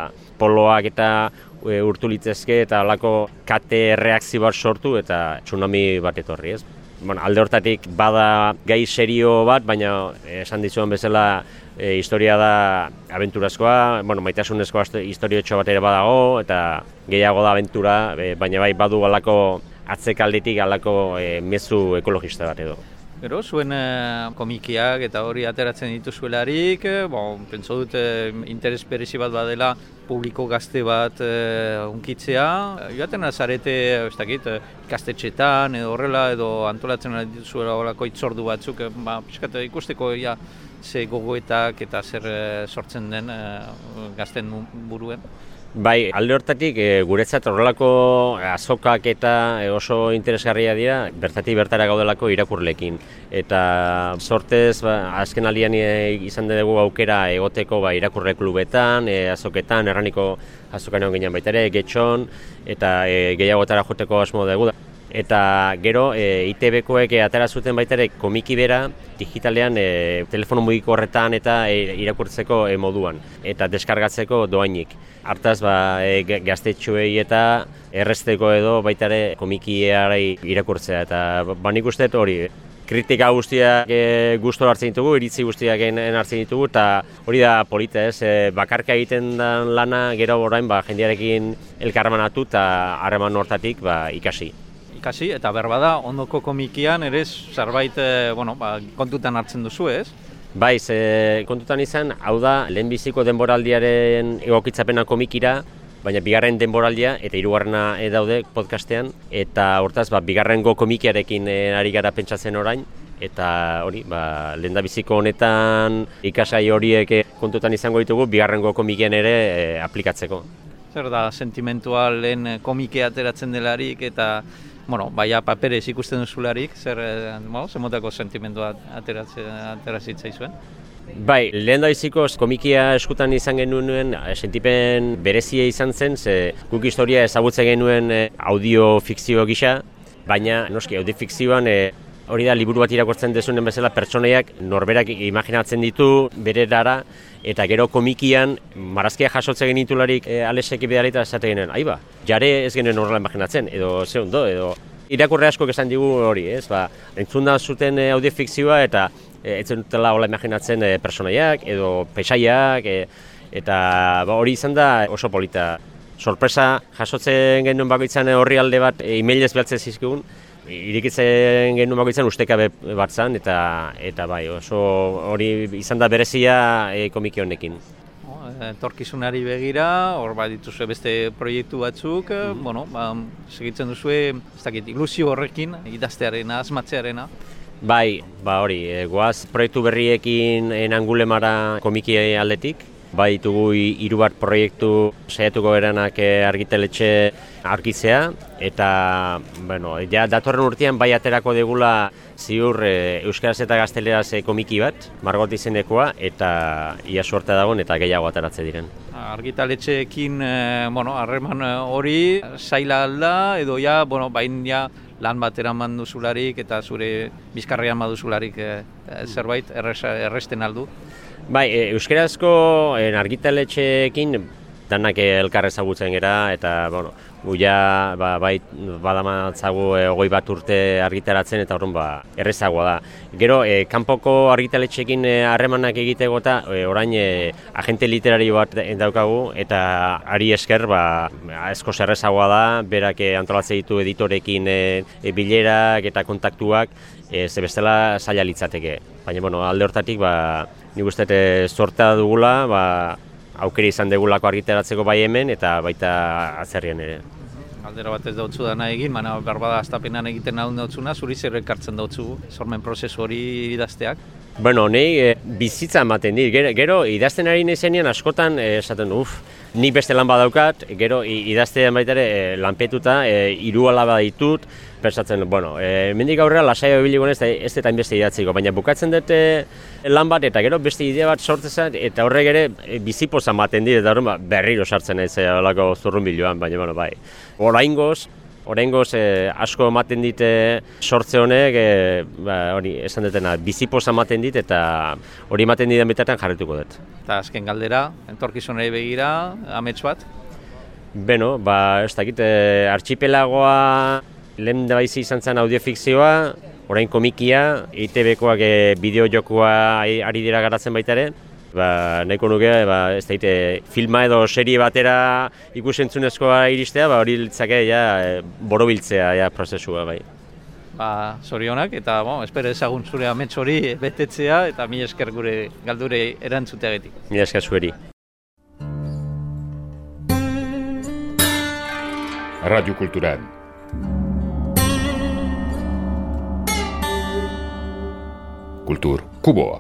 poloak eta urtu litzezke eta halako kate reakzio bat sortu eta tsunami bat etorri, ez? Alde hortatik bada gai serio bat, baina esan dizuan bezala historia da abenturazkoa, maitasunezkoa historiotxo bat ere badago, eta gehiago da abentura, baina badu halako atzekaldetik halako mezu ekologista bat edo. Gero, zuen komikiak eta hori ateratzen dituzuelarik, pentso dut interes berezi bat badela publiko gazte bat unkitzea. Joaten azarete, ez dakit, ikastetxetan edo horrela edo antolatzen dituzuela horako itzordu batzuk, pixkat ikusteko ze gogoetak eta zer sortzen den gazten buruen. Bai, alde hortatik guretzat horrelako azokak eta oso interesgarria dira bertatik bertara gaudelako irakurlekin. Eta sortez, azken aldian izan dugu aukera egoteko irakurle klubetan, azoketan, erraniko azokan egon ginen baita ere, Getxon, eta gehiagotara joteko asmo dugu. Eta gero, ITB-koek atera zuten baita ere komiki bera digitalean telefono mugiko horretan eta irakurtzeko moduan eta deskargatzeko doainik. Hartaz, gaztetxoei eta errezteko edo baita ere komikiari irakurtzea. Eta nik uste hori, kritika guztiak gustora hartzen ditugu, iritzi guztiak hartzen ditugu, eta hori da polita, ez? Bakarka egiten den lana gero orain jendearekin elkarremanatu eta harreman hortatik ikasi. Ikasi, eta berbada, ondoko komikian ere zerbait kontutan hartzen duzu, ez? Bai, kontutan izan, hau da, lehenbiziko denboraldiaren egokitzapena komikira, baina bigarren denboraldia eta hirugarrena daude podcastean, eta hortaz, bigarrengo komikiarekin ari gara pentsatzen orain, eta hori, lehendabiziko honetan ikasai horiek kontutan izango ditugu, bigarrengo komikian ere aplikatzeko. Zer da, sentimentualen komike ateratzen delarik eta baina paperez ikusten duzularik, zer motako sentimentua aterazitzai zuen? Bai, lehendabiziko komikia eskutan izan genuen sentipen berezia izan zen, ze guk historia ezagutzen genuen audio fikzio gisa, baina noski audio fikzioan hori da liburu bat irakurtzen dezunen bezala pertsonaiak norberak imaginatzen ditu bererara, eta gero komikian marrazkia jasotzen genitularik Alexek bidalita esate genuen, jare ez genuen horrela imaginatzen, edo ze ondo, edo Irakurre asko esan digu hori, ez? Entzun da zuten audiofikzioa eta ez dutela hola imaginatzen personaiak edo pesaiak eta hori izan da oso polita. Sorpresa jasotzen genuen bakoitzan orrialde bat emailez behatzen zizkigun, irikitzen genuen bakoitzan ustekabe bat zan eta bai, oso hori izan da berezia komiki honekin. Etorkizunari begira, hor dituzue beste proiektu batzuk, segitzen duzue, ez dakit, ilusio horrekin, idaztearena, asmatzearena. Bai, hori, goaz proiektu berriekin Angulemara komiki aldetik. Bai ditugu 3 bat proiektu saiatuko beranak argitaletxe argitzea eta ja datorren urtean bai aterako degula ziur euskaraz eta gazteleraz komiki bat, Margot izenekoa eta ia suerte dagoen eta gehiago ateratze diren. Argitaletxeekin harreman hori zaila alda edo bain lan bat eraman duzularik eta zure bizkarrean baduzularik zerbait erresten aldu. Bai, euskarazko argitaletxeekin danak elkar ezagutzen gera eta gu ja badamatzagu 21 urte argitaratzen eta horren errezagoa da. Gero, kanpoko argitaletxeekin harremanak egiteko eta orain agente literario bat daukagu eta ari esker asko errezagoa da, berak antolatzen ditu editorekin bilerak eta kontaktuak, ze bestela zaila litzateke. Baina alde hortatik nik uste sortea dugula, aukera izan degulako argitaratzeko bai hemen eta baita atzerrian ere. Aldera bat ez dautzu dana egin, baina berbada astapenan egiten ahal dautzuna, zuri zer ekartzen dautzu, sormen prozesu hori idazteak? Nahi bizitza ematen dit, gero idazten ari nahizenean askotan esaten nik beste lan badaukat, gero idaztean baita ere lanpetuta, 3 alaba ditut, pensatzen, mendik aurrera lasaio ebiliko ez eta hainbeste idatziko, baina bukatzen dute lan bat eta gero beste idea bat sortzen eta horrek ere bizipoza ematen dit, eta berriro sartzen ez olako zurrunbiloan, baina bai. Oraingoz asko ematen dit sortze honek, hori esan dutena, bizipoza ematen dit eta hori ematen diten bitartean jarretuko dut. Eta azken galdera, entorkizunari begira, amets bat? Ez dakit, archipelagoa lehen da baizi izan zen audiofikzioa, orain komikia, ITB-koak bideo-jokoa ari dira garatzen baita ere. Nahiko nuke, ez daite, filma edo serie batera ikusentzunezkoa iristea, hori litzake borobiltzea prozesua bai. Zorionak eta espero ezagun zure amets hori betetzea eta mila esker gure galdure erantzuteagetik. Mila esker zueri. Radio Cultural. Kultur Kuboa.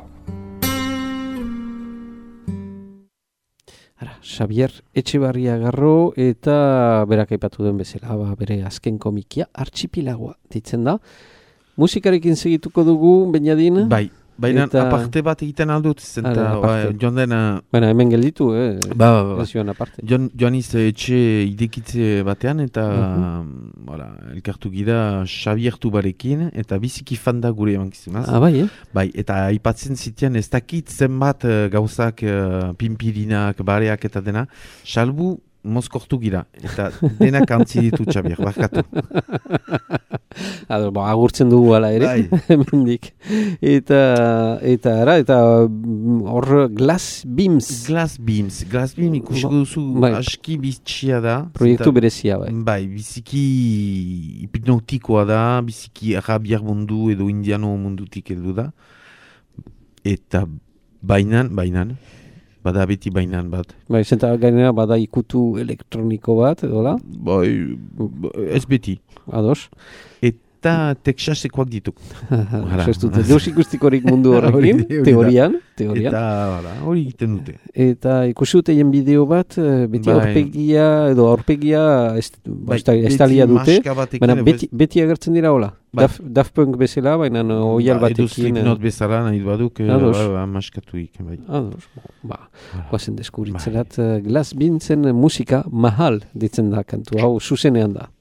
Xavier Etxebarria Garro eta berak aipatu duen bezala, bere azken komikia Archipilagoa ditzen da. Musikarekin segituko dugu, Benjadin? Bai, baina aparte bat egiten aldut, joan dena... Baina hemen gelditu, joan etxe idekitze batean eta elkartu gira Xavier Tubarekin eta biziki fanda gure emankizunaz. Bai, Bai, eta aipatzen zitean ez dakit zenbat gauzak, pimpirinak, bareak eta dena, salbu mozkortu gira, eta denak antzi ditu Xavier, barkatu. Agurtzen dugu ala ere, hemendik. Eta hor Glass Beams. Glass Beams ikusiko duzu aski bitxia da. Proiektu berezia, bai. Bai, biziki hipnotikoa da, biziki arabiar mundu edo indiano mundutik heldu da. Eta bainan, bada beti bainan bat. Bai, zenta gainera bada ikutu elektroniko bat, edola? Bai, ez beti. Ados? Eta Texasekoak dituk. Deus ikustikorik mundu horrekin, teorian. Eta hori egiten dute. Eta ikusi dute bideo bat, beti aurpegia, edo aurpegia estalia dute, baina beti agertzen dira hola. Daft Punk bezala, baina oial batekin. Edo Slipknot bezala nahi baduk, amaskatuik. Ados, guazen deskubritzerat, Glass Beamsen musika mahal ditzen da kantu, hau zuzenean da.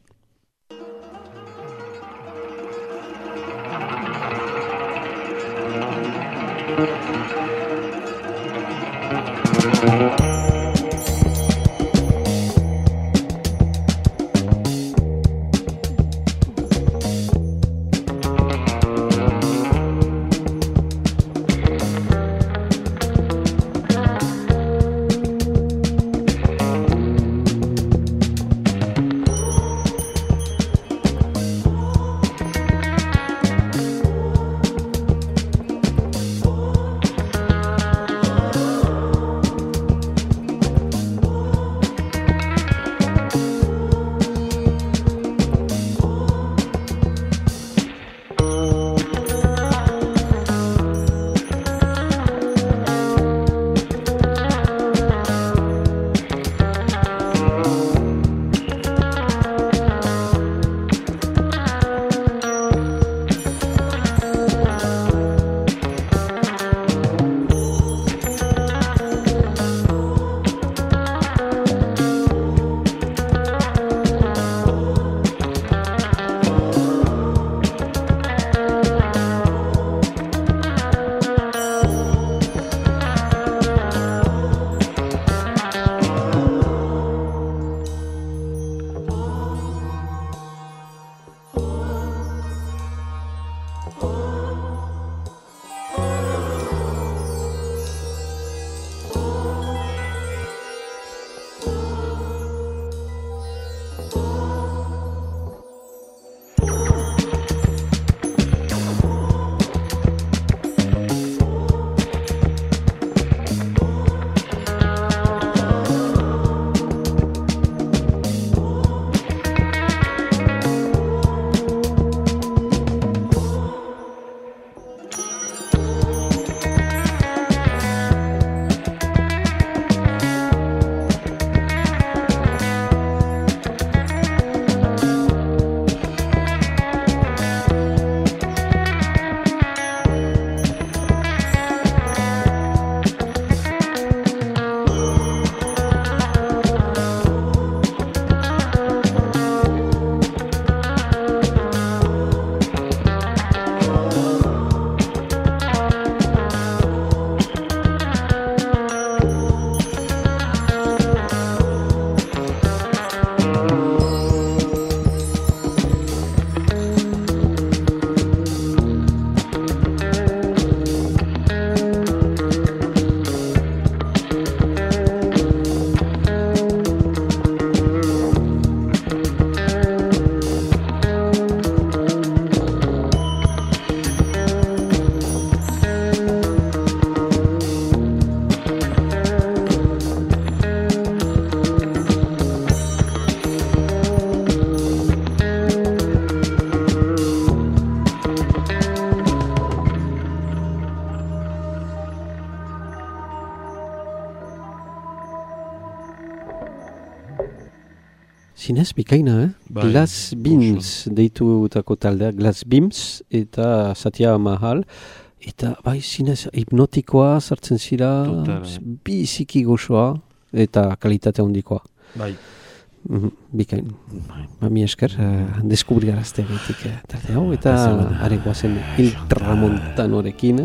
Zinez, bikaina, Bai, Glass Beams deitutako taldea, Glass Beams eta Satya Mahal. Eta bai, zinez, hipnotikoa sartzen zira, biziki gozoa eta kalitate handikoa. Bai. Bikain. Mi esker, deskubrigarazte gaitik talde hau, eta arekoa zen Tramontanorekin.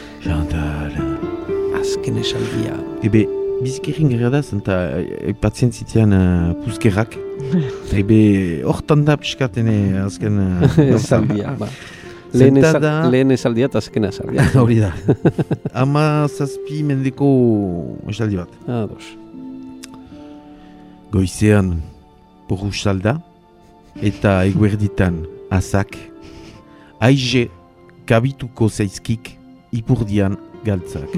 Azken esaldia. Ebe, bizkerrin gara da, zenta aipatzen zitean puskerrak. Ebe, hortan da piskatene azken esaldia, ba. Lehen esaldia eta azken esaldia. Hori da. 17 mendeko esaldi bat. Ados. Goizean porru salda eta eguerditan azak aize kabituko zaizkik ipurdian galtzak.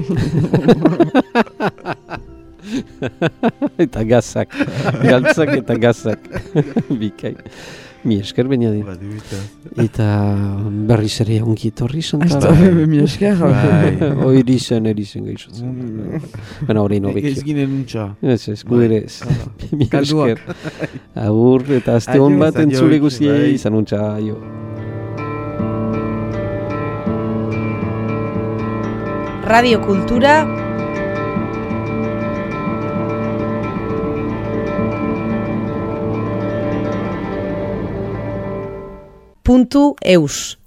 Eta gazak. Galtzak eta gazak. Bikain. Mi esker Benjadin. Eta berriz ere ongi etorri Chantal. Mi esker. Erizen gaixotzen. Baina hori nobekio. Ez ginen untxa. Ez, guderez. Mi esker. Agur eta azte hon bat entzule guziei izan untxa. Radio Kultura .eus